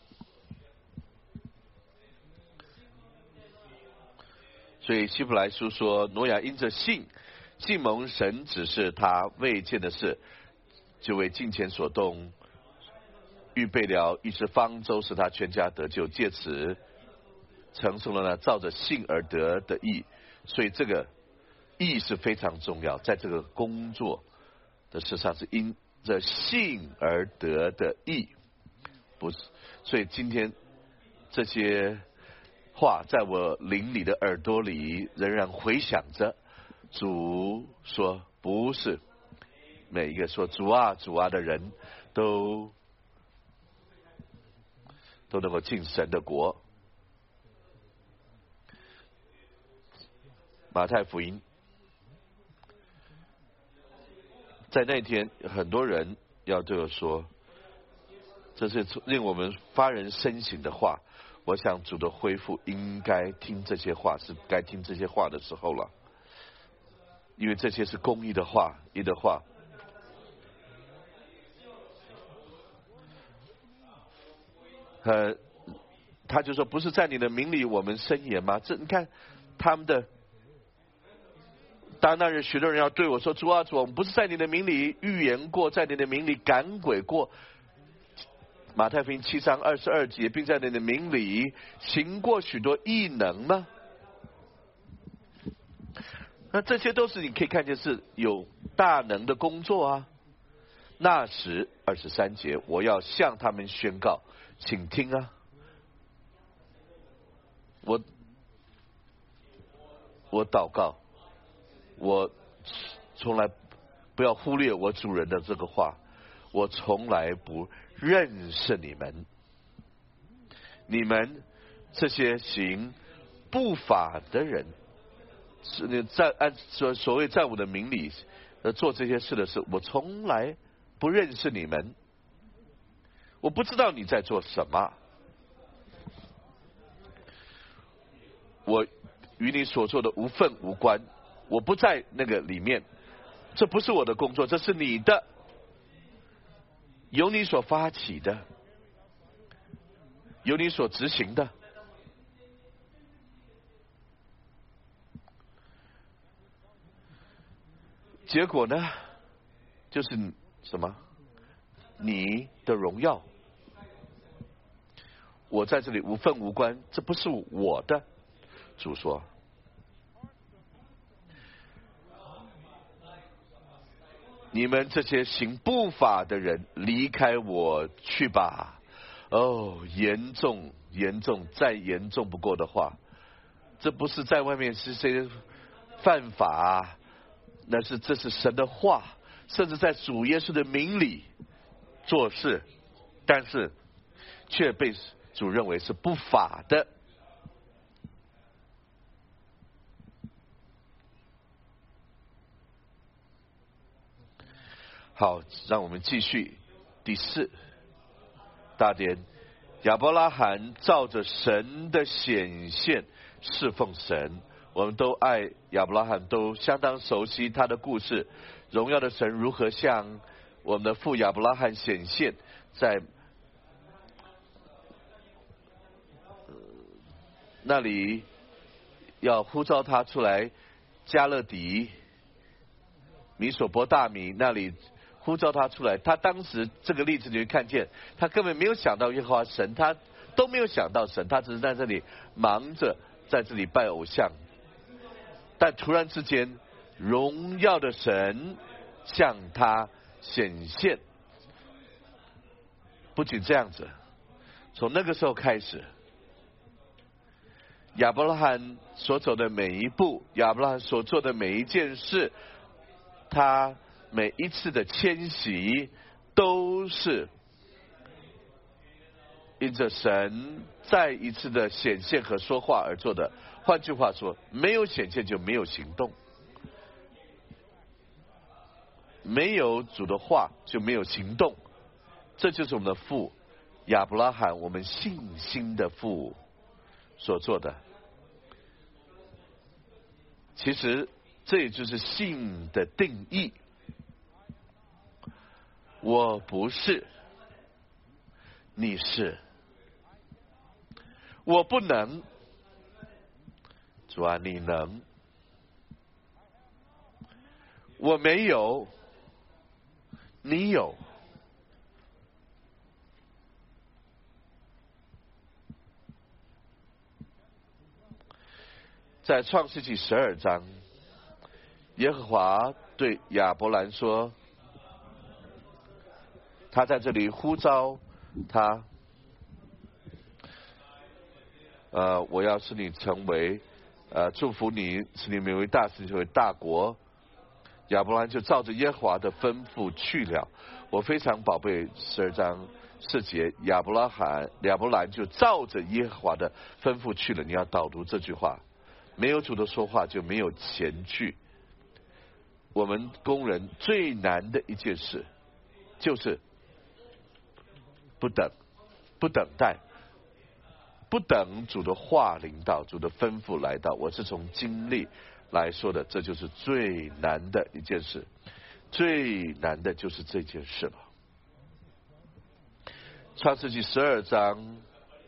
所以希伯来书说，挪亚因着信蒙神指示他未见的事，就为敬虔所动，预备了一只方舟，使他全家得救，借此承受了呢照着信而得的义。所以这个义是非常重要，在这个工作的事上是因着信而得的义，不是。所以今天这些话在我灵里的耳朵里仍然回响着。主说，不是每一个说主啊主啊的人都能够进神的国。马太福音在那天，很多人要对我说，这是令我们发人深省的话。我想主的恢复应该听这些话，是该听这些话的时候了，因为这些是公义的话，义的话。他就说，不是在你的名里我们申言吗？这你看他们的，当那日许多人要对我说，主啊主，我们不是在你的名里预言过，在你的名里赶鬼过，马太福音7章22节，并在你的名里行过许多异能吗？那这些都是你可以看见是有大能的工作啊。那时23节，我要向他们宣告，请听啊，我祷告，我从来不要忽略我主人的这个话，我从来不认识你们，你们这些行不法的人，在按所谓在我的名里做这些事的事，我从来不认识你们，我不知道你在做什么，我与你所做的无份无关，我不在那个里面，这不是我的工作，这是你的，由你所发起的，由你所执行的。结果呢，就是什么？你的荣耀，我在这里无份无关，这不是我的。主说，你们这些行不法的人，离开我去吧。哦，严重严重，再严重不过的话，这不是在外面是谁犯法，这是神的话，甚至在主耶稣的名里做事，但是却被主认为是不法的。好，让我们继续第4大点。亚伯拉罕照着神的显现侍奉神，我们都爱亚伯拉罕，都相当熟悉他的故事。荣耀的神如何向我们的父亚伯拉罕显现，在那里要呼召他出来，加勒底、米索波大米那里呼召他出来。他当时这个例子你会看见，他根本没有想到耶和华神，他都没有想到神，他只是在这里忙着在这里拜偶像。但突然之间，荣耀的神向他显现。不仅这样子，从那个时候开始，亚伯拉罕所走的每一步，亚伯拉罕所做的每一件事，他每一次的迁徙，都是因着神再一次的显现和说话而做的。 换句话说，没有显现就没有行动，没有主的话就没有行动，这就是我们的父亚伯拉罕，我们信心的父所做的。其实这也就是信的定义。我不是，你是；我不能，主啊，你能；我没有，你有。在创世纪12章，耶和华对亚伯兰说，他在这里呼召他，我要使你成为，祝福你，使你名为大，使你成为大国。亚伯兰就照着耶和华的吩咐去了。我非常宝贝12章4节，亚伯兰就照着耶和华的吩咐去了。你要导读这句话，没有主的说话就没有前去。我们工人最难的一件事，就是不等待，不等主的话临到，主的吩咐来到。我是从经历来说的，这就是最难的一件事，最难的就是这件事了。创世纪12章，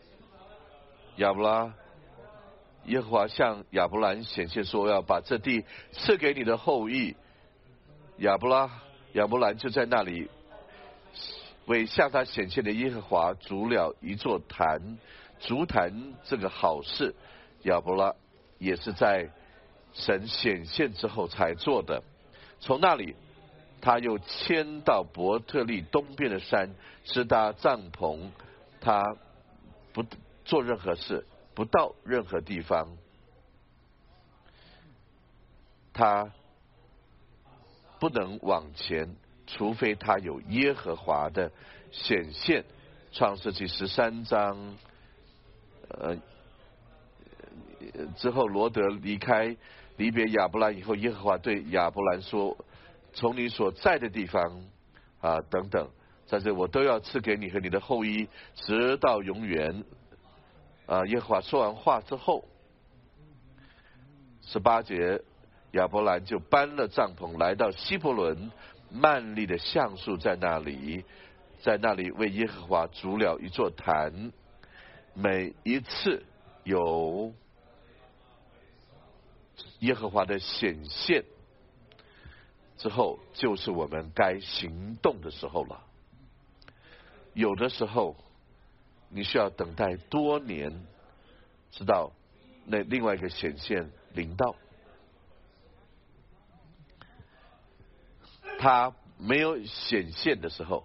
耶和华向亚伯兰显现说，要把这地赐给你的后裔。亚伯兰就在那里为向他显现的耶和华筑了一座坛。筑坛这个好事，亚伯拉也是在神显现之后才做的。从那里他又迁到伯特利东边的山，支搭帐篷。他不做任何事，不到任何地方，他不能往前，除非他有耶和华的显现。创世纪13章之后，罗得离别亚伯兰以后，耶和华对亚伯兰说，从你所在的地方等等，在这我都要赐给你和你的后裔，直到永远。耶和华说完话之后，18节，亚伯兰就搬了帐篷，来到希伯伦曼利的橡树，在那里为耶和华筑了一座坛。每一次有耶和华的显现之后，就是我们该行动的时候了。有的时候你需要等待多年，直到那另外一个显现临到。他没有显现的时候，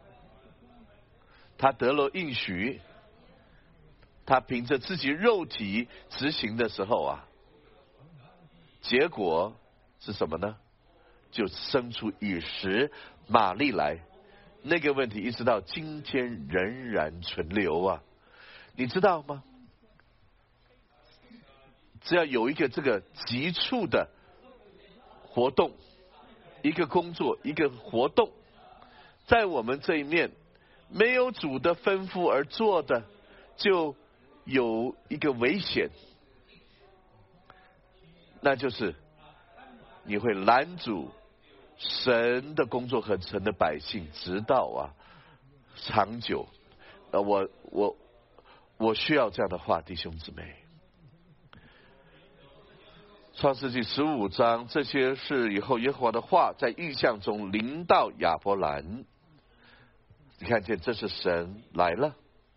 他得了应许，他凭着自己肉体执行的时候结果是什么呢？就生出以实玛利来。那个问题一直到今天仍然存留你知道吗？只要有一个这个急促的活动，一个工作，一个活动，在我们这一面没有主的吩咐而做的，就有一个危险，那就是你会拦阻神的工作和神的百姓，直到长久。我需要这样的话，弟兄姊妹。创世纪15章，这些事以后，耶和华的话在异象中临到亚伯兰。你看见这是神来了。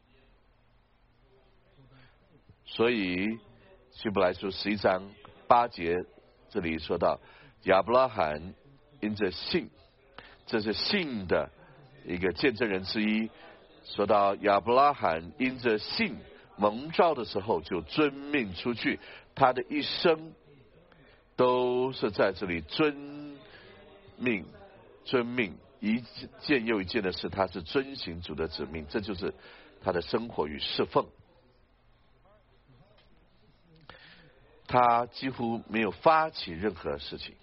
所以希伯来书11章8节这里说到，亚伯拉罕因着信，这是信的一个见证人之一。说到亚伯拉罕因着信蒙召的时候就遵命出去，他的一生都是在这里遵命，一件又一件的事，他是遵行主的旨命，这就是他的生活与侍奉。 他几乎没有发起任何事情。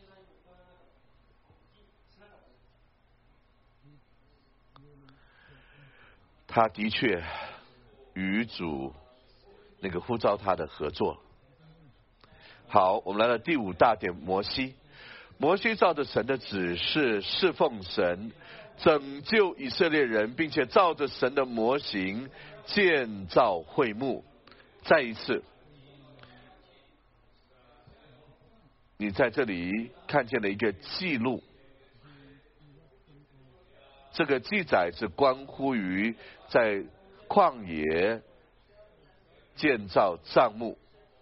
他的确与主那个呼召他的合作。好，我们来到第5大点，摩西。摩西照着神的指示侍奉神，拯救以色列人，并且照着神的模型建造会幕。再一次，你在这里看见了一个记录，这个记载是关乎于在旷野建造帐幕。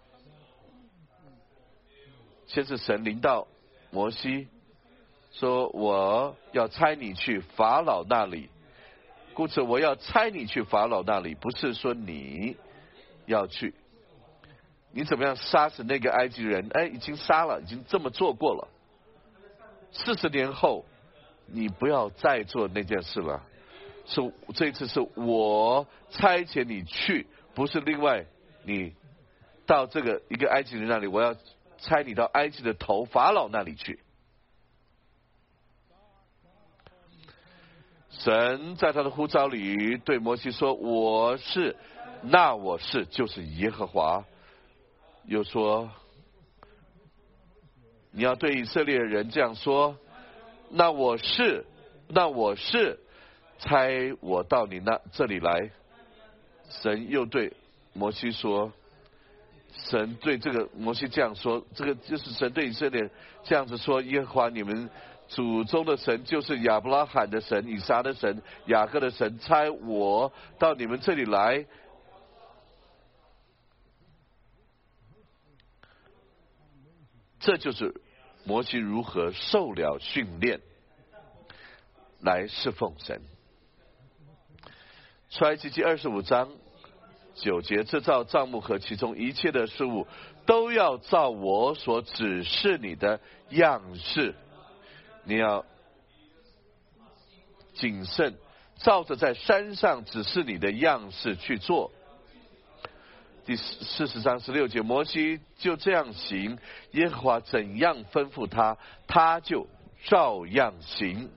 先是神临到摩西说，我要差你去法老那里，故此我要差你去法老那里，不是说你要去。你怎么样杀死那个埃及人？已经杀了，已经这么做过了。40年后你不要再做那件事了，是这一次是我差遣你去，不是另外你到这个一个埃及人那里，我要差你到埃及的头法老那里去。神在他的呼召里对摩西说，我是，那我是就是耶和华。又说，你要对以色列人这样说，那我是差我到你这里来。神又对摩西说，神对这个摩西这样说，这个就是神对以色列这样子说，耶和华你们祖宗的神，就是亚伯拉罕的神、以撒的神、雅各的神，差我到你们这里来。这就是摩西如何受了训练来侍奉神。出埃及记25章9节，这造帐幕和其中一切的事物，都要照我所指示你的样式，你要谨慎，照着在山上指示你的样式去做。第40章16节，摩西就这样行，耶和华怎样吩咐他，他就照样行。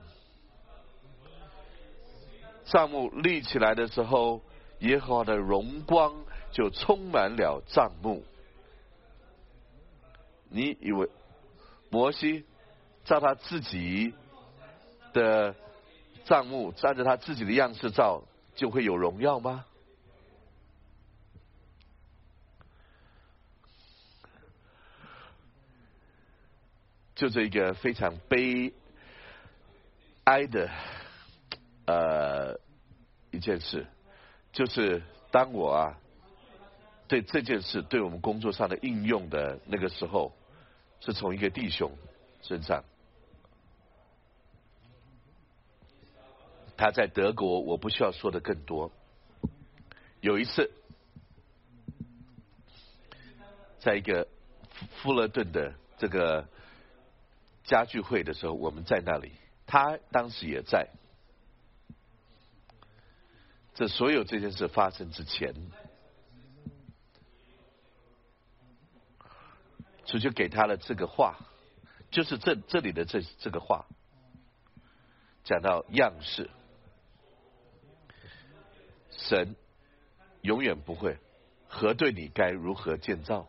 帐幕立起来的时候，耶和华的荣光就充满了帐幕。你以为摩西照他自己的帐幕，按照他自己的样式照，就会有荣耀吗？就这一个非常悲哀的一件事，就是当我对这件事对我们工作上的应用的那个时候，是从一个弟兄身上。他在德国，我不需要说的更多。有一次，在一个富勒顿的这个家聚会的时候，我们在那里，他当时也在。这所有这件事发生之前，主就给他了这个话，就是这里的这个话，讲到样式，神永远不会核对你该如何建造。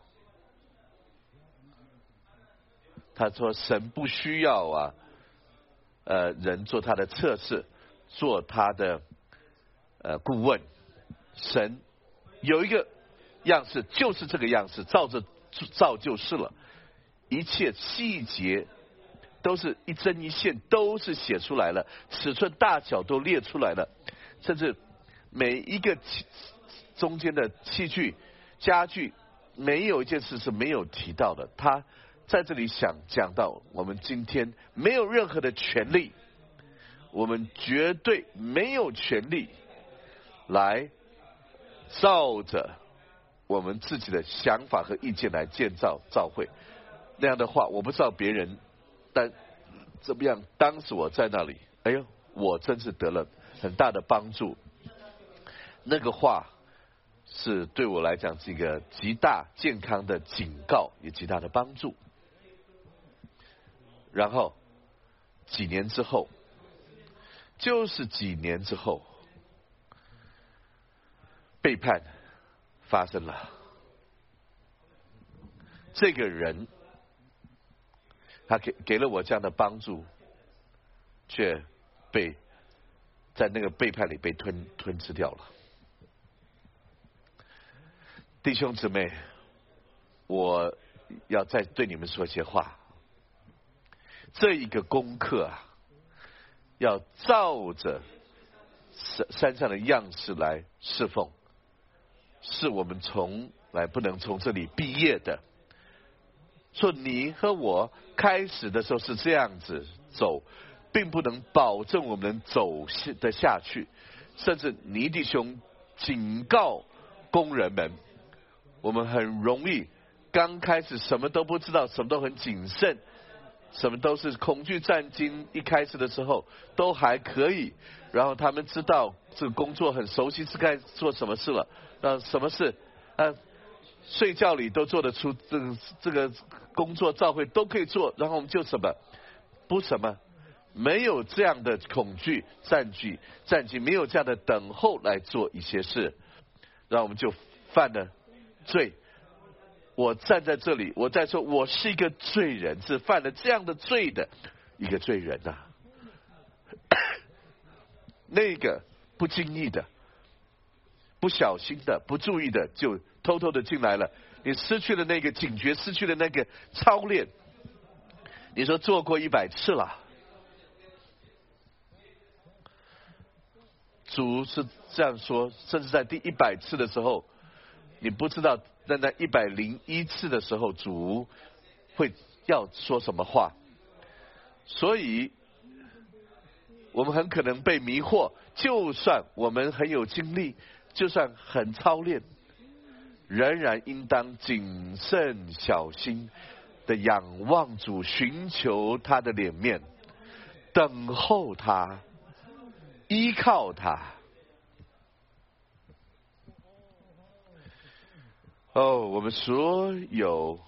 他说神不需要人做他的测试，做他的顾问。神有一个样式，就是这个样式，照着造就是了。一切细节都是一针一线，都是写出来了，尺寸大小都列出来了，甚至每一个中间的器具家具，没有一件事是没有提到的。他在这里想讲到，我们今天没有任何的权利，我们绝对没有权利来照着我们自己的想法和意见来建造教会。那样的话，我不知道别人，但怎么样？当时我在那里，哎呦，我真是得了很大的帮助。那个话是对我来讲是一个极大健康的警告，也极大的帮助。然后几年之后，就是几年之后，背叛发生了。这个人他给了我这样的帮助，却被在那个背叛里被吞吃掉了。弟兄姊妹，我要再对你们说些话。这一个功课啊，要照着山上的样式来侍奉，是我们从来不能从这里毕业的。说你和我开始的时候是这样子走，并不能保证我们能走得下去。甚至尼弟兄警告工人们，我们很容易刚开始什么都不知道，什么都很谨慎，什么都是恐惧战惊。一开始的时候都还可以，然后他们知道这个工作很熟悉，是该做什么事了。什么事睡觉里都做得出，这个工作照会都可以做，然后我们就没有这样的恐惧战兢，没有这样的等候来做一些事，然后我们就犯了罪。我站在这里，我在说我是一个罪人，是犯了这样的罪的一个罪人啊。那个不经意的、不小心的、不注意的，就偷偷的进来了。你失去了那个警觉，失去了那个操练。你说做过100次了，主是这样说，甚至在第100次的时候，你不知道在那101次的时候，主会要说什么话。所以我们很可能被迷惑，就算我们很有精力，就算很操练，仍然应当谨慎小心的仰望主，寻求他的脸面，等候他，依靠他。我们所有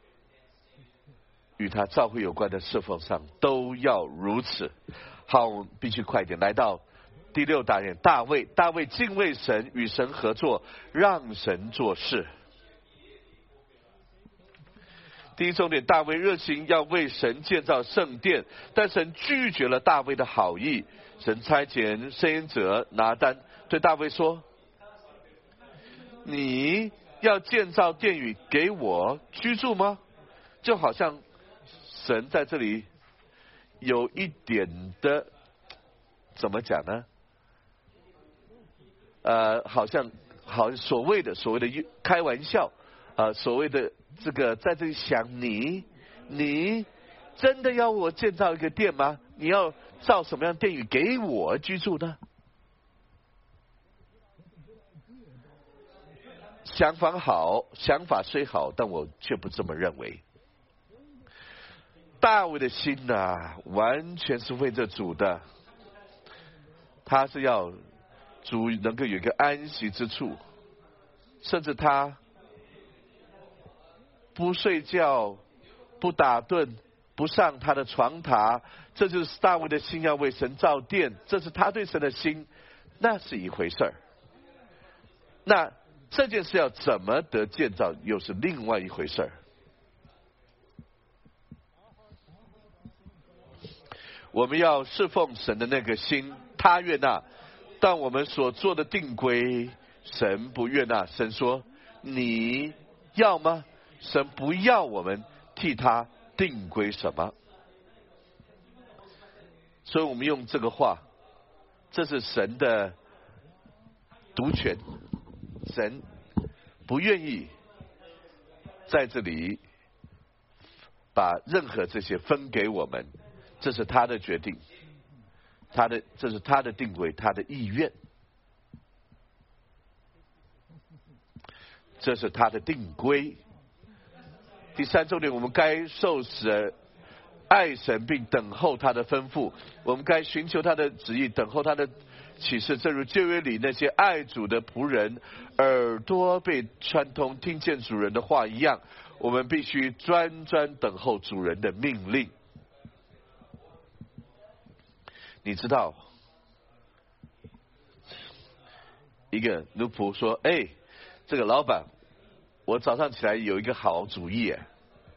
与他召会有关的侍奉上都要如此。好，我们必须快一点来到第6大点。大卫敬畏神，与神合作，让神做事。第一重点，大卫热心要为神建造圣殿，但神拒绝了大卫的好意。神差遣申言者拿单对大卫说：你要建造殿宇给我居住吗？就好像神在这里有一点的怎么讲呢？好像所谓的开玩笑，所谓的这个在这里想你真的要我建造一个殿吗？你要造什么样殿宇给我居住呢？想法虽好，但我却不这么认为。大卫的心啊，完全是为着主的，他是要主能够有一个安息之处，甚至他不睡觉、不打盹、不上他的床榻，这就是大卫的心，要为神造殿，这是他对神的心，那是一回事儿。那这件事要怎么得建造，又是另外一回事儿。我们要侍奉神的那个心，他悦纳，但我们所做的定规，神不悦纳。神说：你要吗？神不要我们替他定规什么。所以我们用这个话，这是神的独权，神不愿意在这里把任何这些分给我们，这是他的决定，这是他的定规，他的意愿，这是他的定规。第3重点，我们该受神爱神并等候他的吩咐，我们该寻求他的旨意，等候他的启示，正如旧约里那些爱主的仆人耳朵被穿通，听见主人的话一样，我们必须专等候主人的命令。你知道，一个奴仆说：“哎，这个老板，我早上起来有一个好主意耶。”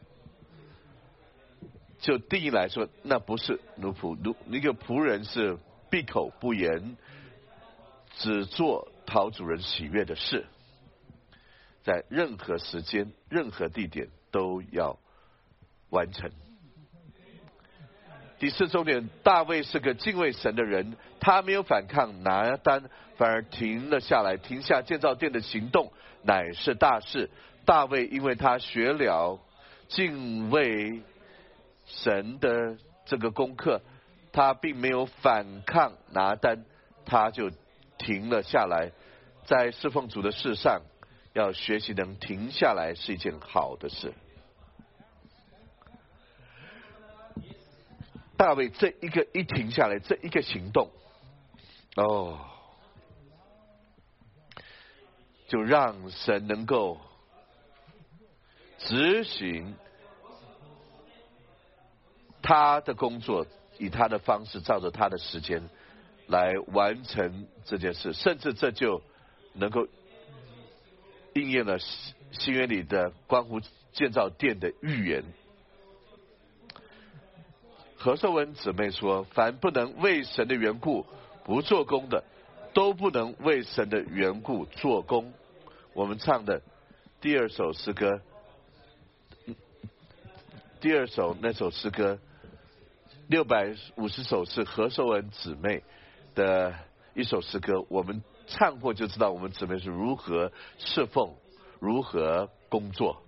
就定义来说，那不是奴仆，一个仆人是闭口不言，只做讨主人喜悦的事，在任何时间、任何地点都要完成。第四重点，大卫是个敬畏神的人，他没有反抗拿单，反而停了下来，停下建造殿的行动，乃是大事。大卫因为他学了敬畏神的这个功课，他并没有反抗拿单，他就停了下来。在侍奉主的事上，要学习能停下来是一件好的事。大卫这一停下来，这一个行动，就让神能够执行他的工作，以他的方式，照着他的时间来完成这件事，甚至这就能够应验了新约里的关乎建造殿的预言。何寿文姊妹说：“凡不能为神的缘故不做工的，都不能为神的缘故做工。”我们唱的第二首诗歌，那首诗歌650首是何寿文姊妹的一首诗歌，我们唱过就知道我们姊妹是如何侍奉，如何工作。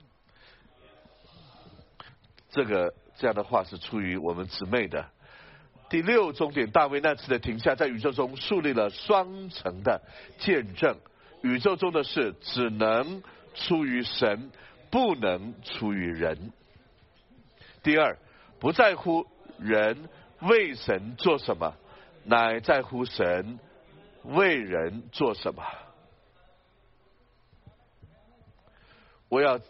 这样的话是出于我们姊妹的。第六重点，大卫那次的停下，在宇宙中树立了双层的见证。宇宙中的事只能出于神，不能出于人。第二，不在乎人为神做什么，乃在乎神为人做什么。我要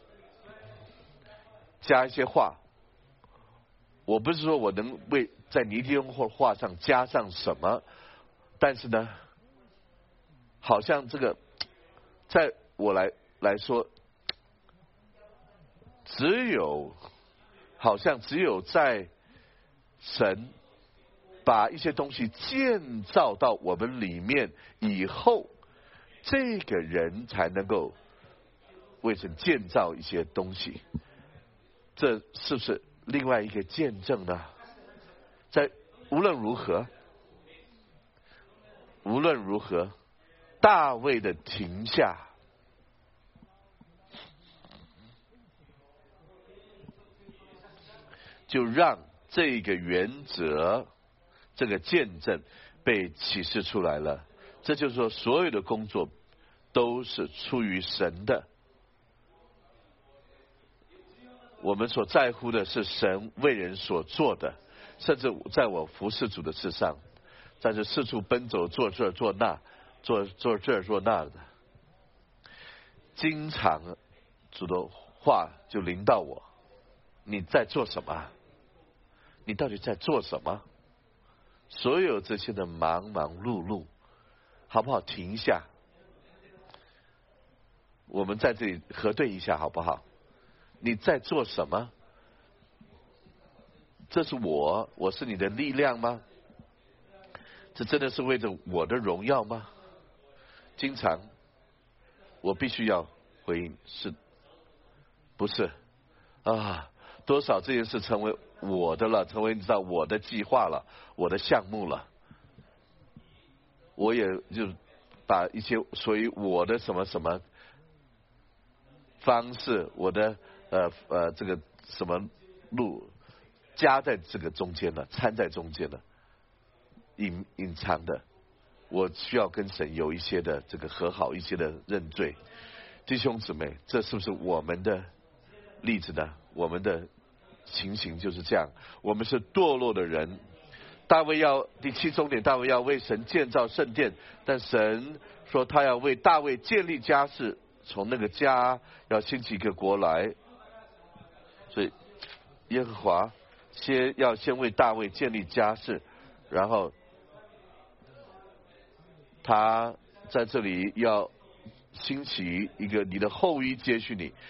加一些话，我不是说我能在你一句话上加上什么，但是呢，好像这个在我来说，好像只有在神把一些东西建造到我们里面以后，这个人才能够为神建造一些东西。这是不是另外一个见证呢？在无论如何，大卫的停下，就让这个原则，这个见证被启示出来了。这就是说，所有的工作都是出于神的。我们所在乎的是神为人所做的，甚至在我服侍主的事上，在这四处奔走，做这做那，做这做那的，经常主的话就临到我：你在做什么？你到底在做什么？所有这些的忙忙碌碌，好不好？停一下，我们在这里核对一下，好不好？你在做什么？这是我是你的力量吗？这真的是为着我的荣耀吗？经常我必须要回应，是不是啊？多少这件事成为我的了，成为你知道我的计划了，我的项目了，我也就把一些属于我的什么什么方式，我的这个什么路加在这个中间了，掺在中间了，隐藏的，我需要跟神有一些的这个和好，一些的认罪。弟兄姊妹，这是不是我们的例子呢？我们的情形就是这样，我们是堕落的人， 第7重点，大卫要为神建造圣殿，但神说他要为大卫建立家室，从那个家要兴起一个国来。所以耶和华要先为大卫建立家室，然后他在这里要兴起一个你的后裔接续你。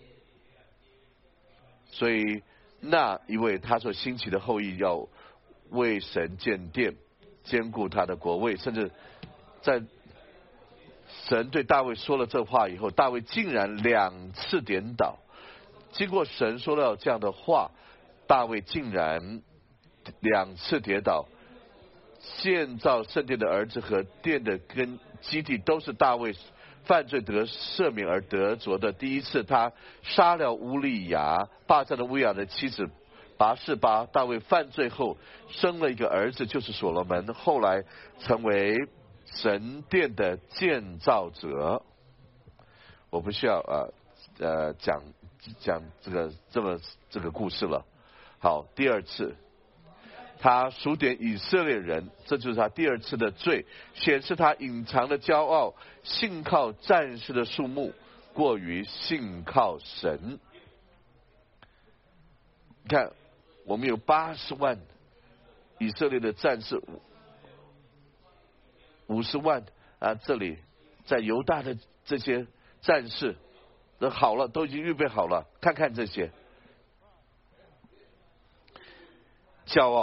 所以那一位他所兴起的后裔要为神建殿，坚固他的国位。甚至在神对大卫说了这话以后，大卫竟然2次跌倒。经过神说了这样的话，大卫竟然2次跌倒。建造圣殿的儿子和殿的根基地都是大卫犯罪得赦免而得着的。第一次他杀了乌利亚，霸占了乌利亚的妻子拔示巴。大卫犯罪后生了一个儿子，就是所罗门，后来成为神殿的建造者。我不需要讲这个故事了。好，第2次他数点以色列人，这就是他第2次的罪，显示他隐藏的骄傲，信靠战士的数目过于信靠神。你看，我们有80万以色列的战士，50万这里在犹大的这些战士都好了，都已经预备好了。看看这些骄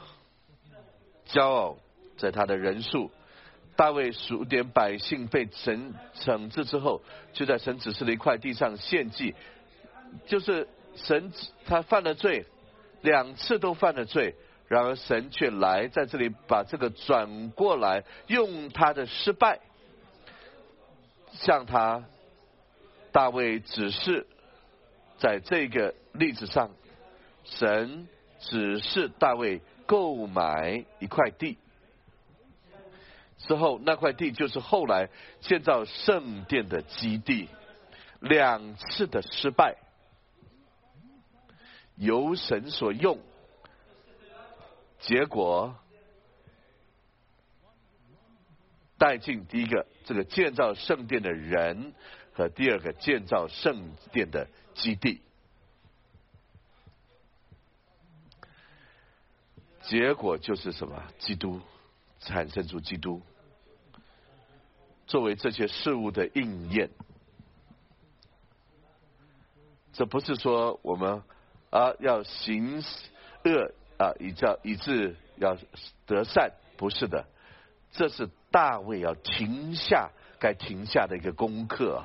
傲在他的人数。大卫数点百姓被神惩治之后，就在神指示的一块地上献祭。就是神他犯了罪，2次都犯了罪，然而神却来在这里把这个转过来，用他的失败向大卫指示。在这个例子上，神指示大卫购买一块地，之后那块地就是后来建造圣殿的基地。2次的失败由神所用，结果带进第一个这个建造圣殿的人，和第2个建造圣殿的基地。结果就是什么？基督产生出基督，作为这些事物的应验。这不是说我们要行恶以致要得善，不是的，这是大卫要该停下的一个功课。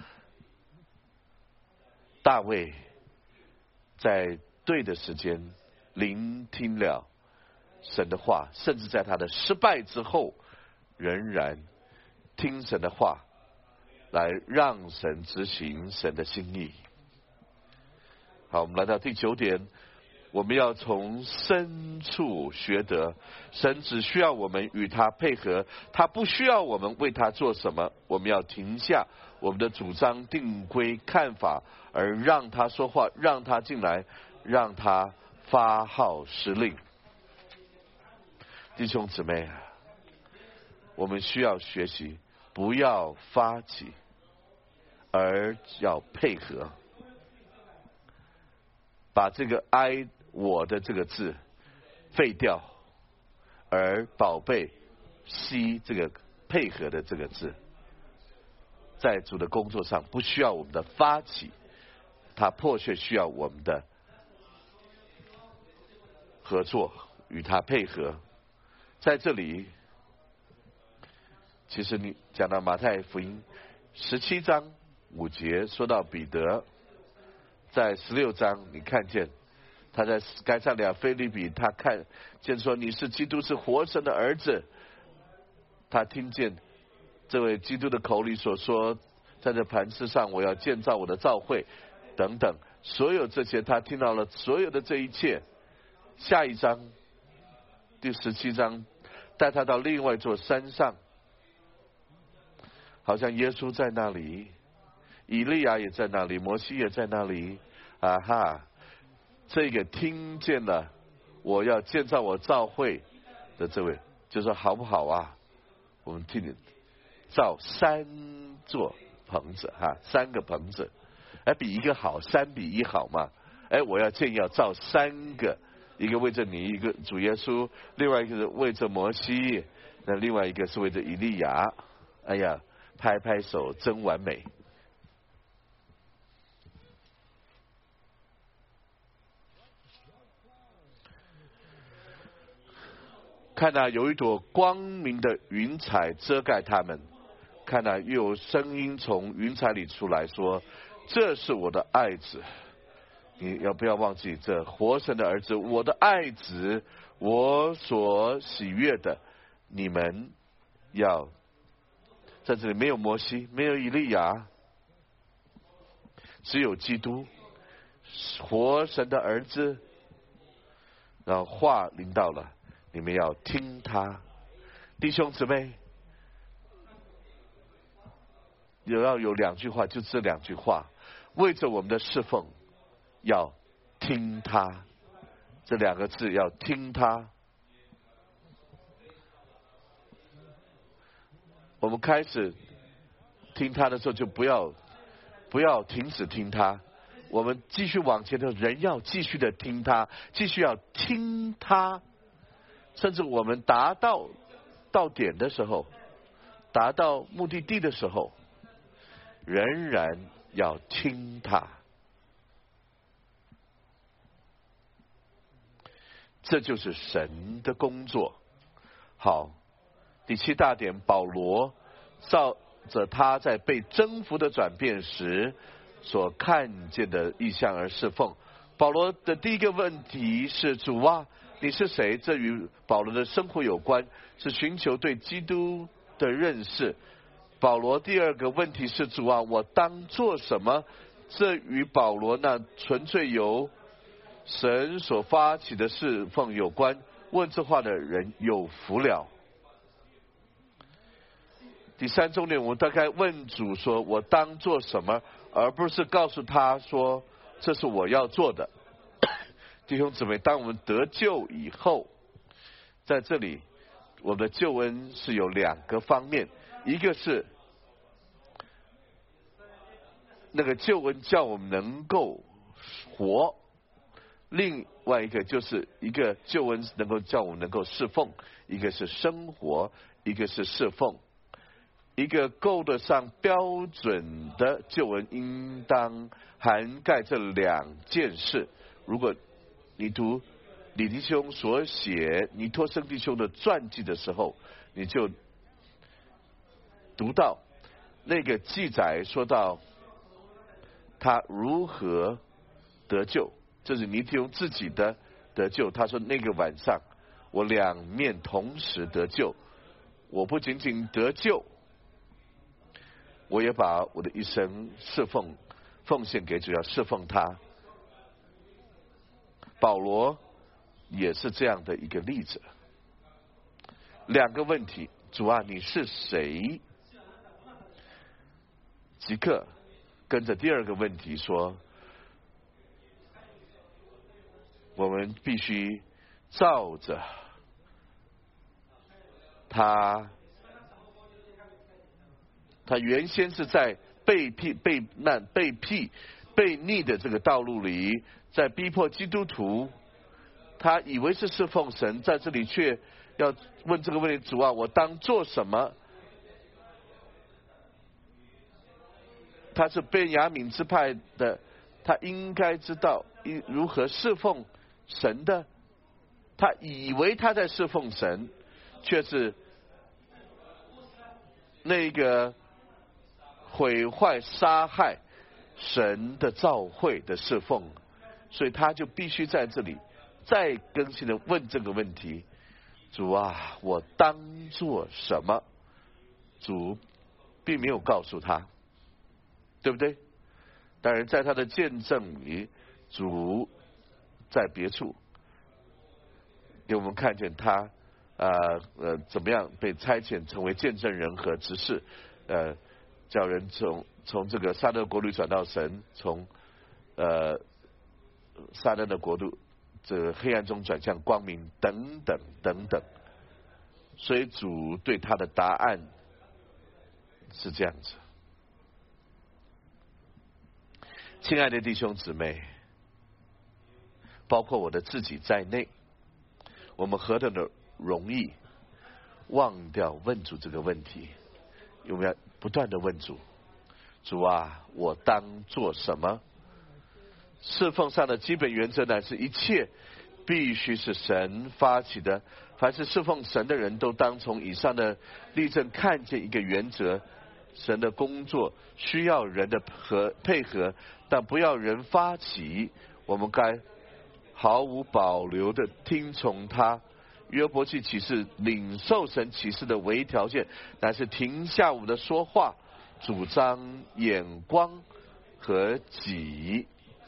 大卫在对的时间聆听了神的话，甚至在他的失败之后，仍然听神的话，来让神执行神的心意。好，我们来到第9点，我们要从深处学得，神只需要我们与他配合，他不需要我们为他做什么。我们要停下我们的主张、定规、看法，而让他说话，让他进来，让他发号施令。弟兄姊妹，我们需要学习，不要发起，而要配合。把这个哀我的这个字废掉，而宝贝惜这个配合的这个字。在主的工作上不需要我们的发起，他迫切需要我们的合作，与他配合。在这里，其实你讲到马太福音17章5节，说到彼得，在16章你看见他在该撒利亚腓立比，他看见说你是基督，是活神的儿子。他听见这位基督的口里所说，在这磐石上我要建造我的教会等等，所有这些他听到了所有的这一切。下一章第17章带他到另外一座山上，好像耶稣在那里，以利亚也在那里，摩西也在那里。这个听见了我要建造我教会， 的这位就说好不好啊？我们替你造3座棚子哈，3个棚子，比一个好，3比1好嘛。我要建议要造3个，一个为着你，一个主耶稣，另外一个是为着摩西，那另外一个是为着以利亚。哎呀，拍拍手，真完美。看哪，有一朵光明的云彩遮盖他们。看哪，又有声音从云彩里出来说：“这是我的爱子。”你要不要忘记，这活神的儿子，我的爱子，我所喜悦的。你们要在这里，没有摩西，没有以利亚，只有基督，活神的儿子。然后话临到了，你们要听他。弟兄姊妹，要有2句话，就这2句话，为着我们的侍奉要听他，这2个字要听他。我们开始听他的时候，就不要停止听他。我们继续往前的人要继续的听他，继续要听他，甚至我们达到点的时候，达到目的地的时候，仍然要听他。这就是神的工作。好，第7大点，保罗照着他在被征服的转变时所看见的意象而侍奉。保罗的第一个问题是：主啊，你是谁？这与保罗的生活有关，是寻求对基督的认识。保罗第二个问题是：主啊，我当做什么？这与保罗那纯粹由神所发起的侍奉有关。问这话的人有福了。第3重点，我们大概问主说：我当做什么？而不是告诉他说这是我要做的。弟兄姊妹，当我们得救以后，在这里我们的救恩是有2个方面，一个是那个救恩叫我们能够活，另外一个就是一个救恩能够叫我们能够侍奉，一个是生活，一个是侍奉。一个够得上标准的救恩应当涵盖这2件事。如果你读李弟兄所写尼托生弟兄的传记的时候，你就读到那个记载，说到他如何得救，这是尼弟兄自己的得救。他说那个晚上我2面同时得救，我不仅仅得救，我也把我的一生奉献给主，要侍奉他。保罗也是这样的一个例子。2个问题：主啊，你是谁？即刻跟着第2个问题说，我们必须照着他原先是在背逆的这个道路里，在逼迫基督徒，他以为是侍奉神，在这里却要问这个问题：主啊，我当做什么？他是便雅悯支派的，他应该知道如何侍奉神的。他以为他在侍奉神，却是那个毁坏杀害神的召会的侍奉，所以他就必须在这里再更新的问这个问题：主啊，我当做什么？主并没有告诉他，对不对？当然在他的见证里，主在别处给我们看见他怎么样被差遣成为见证人和执事，叫人从这个撒旦国度转到神，从撒旦的国度这个黑暗中转向光明，等等等等。 所以主对他的答案是这样子。亲爱的弟兄姊妹，包括我的自己在内，我们何等的容易忘掉问主这个问题。我们要不断的问主，主啊，我当做什么？侍奉上的基本原则乃是一切必须是神发起的，凡是侍奉神的人都当从以上的例证看见一个原则：神的工作需要人的配合，但不要人发起。我们该毫无保留的听从他。约伯记启示领受神启示的唯一条件，乃是停下我们的说话，主张眼光和己。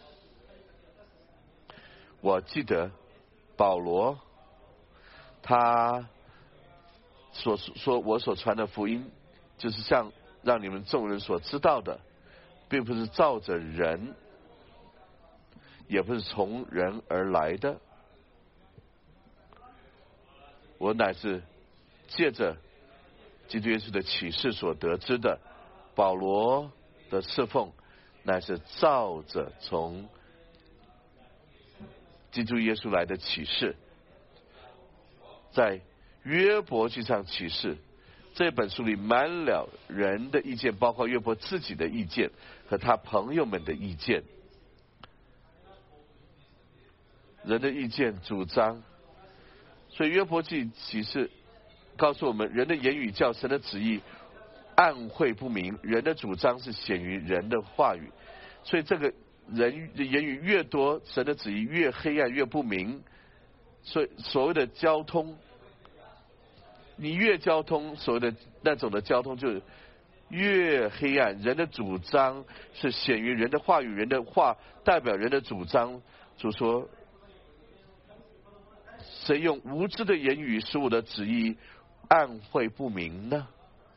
我记得保罗他所说，我所传的福音就是像让你们众人所知道的，并不是照着人，也不是从人而来的，我乃是借着基督耶稣的启示所得知的。保罗的侍奉乃是照着从基督耶稣来的启示，在约伯记上启示。这本书里满了人的意见，包括约伯自己的意见和他朋友们的意见，人的意见主张。所以约伯记启示告诉我们，人的言语叫神的旨意暗晦不明，人的主张是显于人的话语。所以这个人的言语越多，神的旨意越黑暗越不明。所以所谓的交通，你越交通，所谓的那种的交通就越黑暗。人的主张是显于人的话语，人的话代表人的主张。主说，谁用无知的言语使我的旨意暗晦不明呢？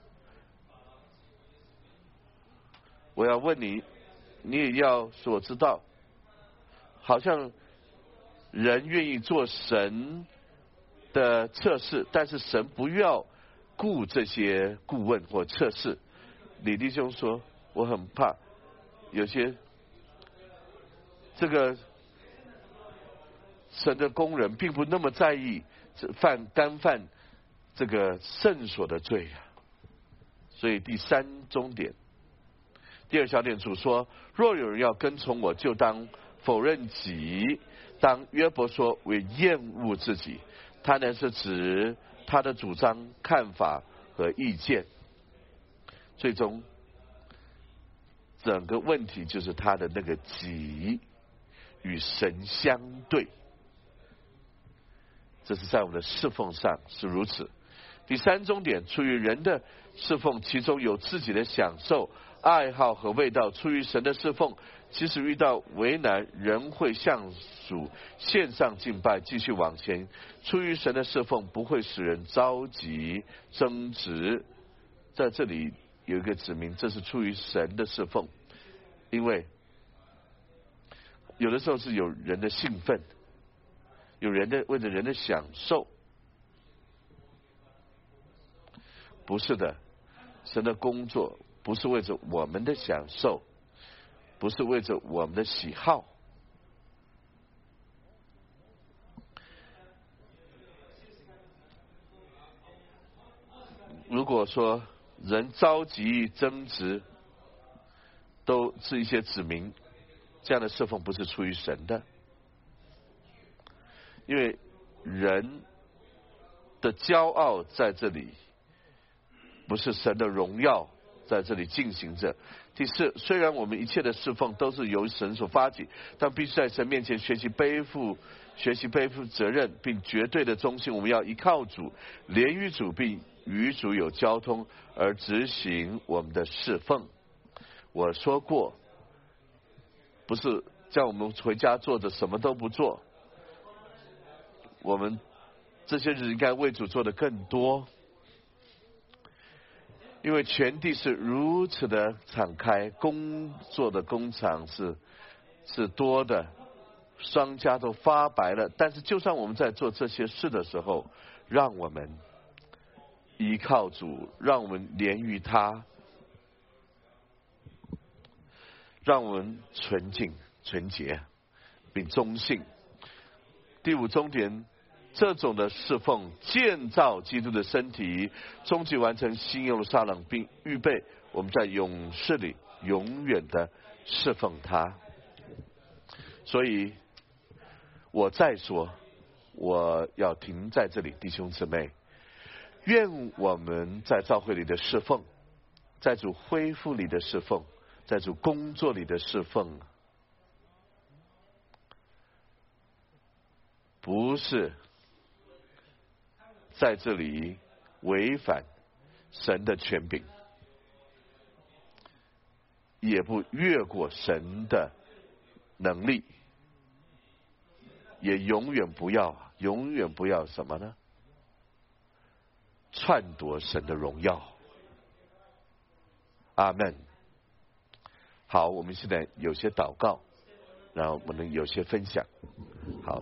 我要问你，你也要所知道，好像人愿意做神的测试，但是神不要顾这些顾问或测试。李弟兄说，我很怕有些这个神的工人并不那么在意干犯这个圣所的罪啊。所以第三中点，第二小点，主说，若有人要跟从我，就当否认己。当约伯说我厌恶自己，他呢是指他的主张、看法和意见。最终整个问题就是他的那个己与神相对。这是在我们的侍奉上是如此。第三中点，出于人的侍奉，其中有自己的享受、爱好和味道。出于神的侍奉，即使遇到为难，人会向主献上敬拜，继续往前。出于神的侍奉不会使人着急争执。在这里有一个指明，这是出于神的侍奉，因为有的时候是有人的兴奋，有人的为了人的享受。不是的，神的工作不是为着我们的享受，不是为着我们的喜好。如果说人着急争执，都是一些指明，这样的侍奉不是出于神的。因为人的骄傲在这里，不是神的荣耀在这里进行着。第四，虽然我们一切的侍奉都是由神所发起，但必须在神面前学习背负责任，并绝对的忠心。我们要依靠主，连于主，并与主有交通，而执行我们的侍奉。我说过，不是叫我们回家坐着什么都不做，我们这些日应该为主做的更多。因为全地是如此的敞开，工作的工厂是多的，商家都发白了。但是就算我们在做这些事的时候，让我们依靠主，让我们连于他，让我们纯净、纯洁并忠信。第五重点，这种的侍奉建造基督的身体，终极完成新耶路撒冷，并预备我们在永世里永远的侍奉他。所以我再说，我要停在这里，弟兄姊妹，愿我们在教会里的侍奉，在主恢复里的侍奉，在主工作里的侍奉，不是在这里违反神的权柄，也不越过神的能力，也永远不要什么呢？篡夺神的荣耀。阿们。好，我们现在有些祷告，然后我们有些分享。好。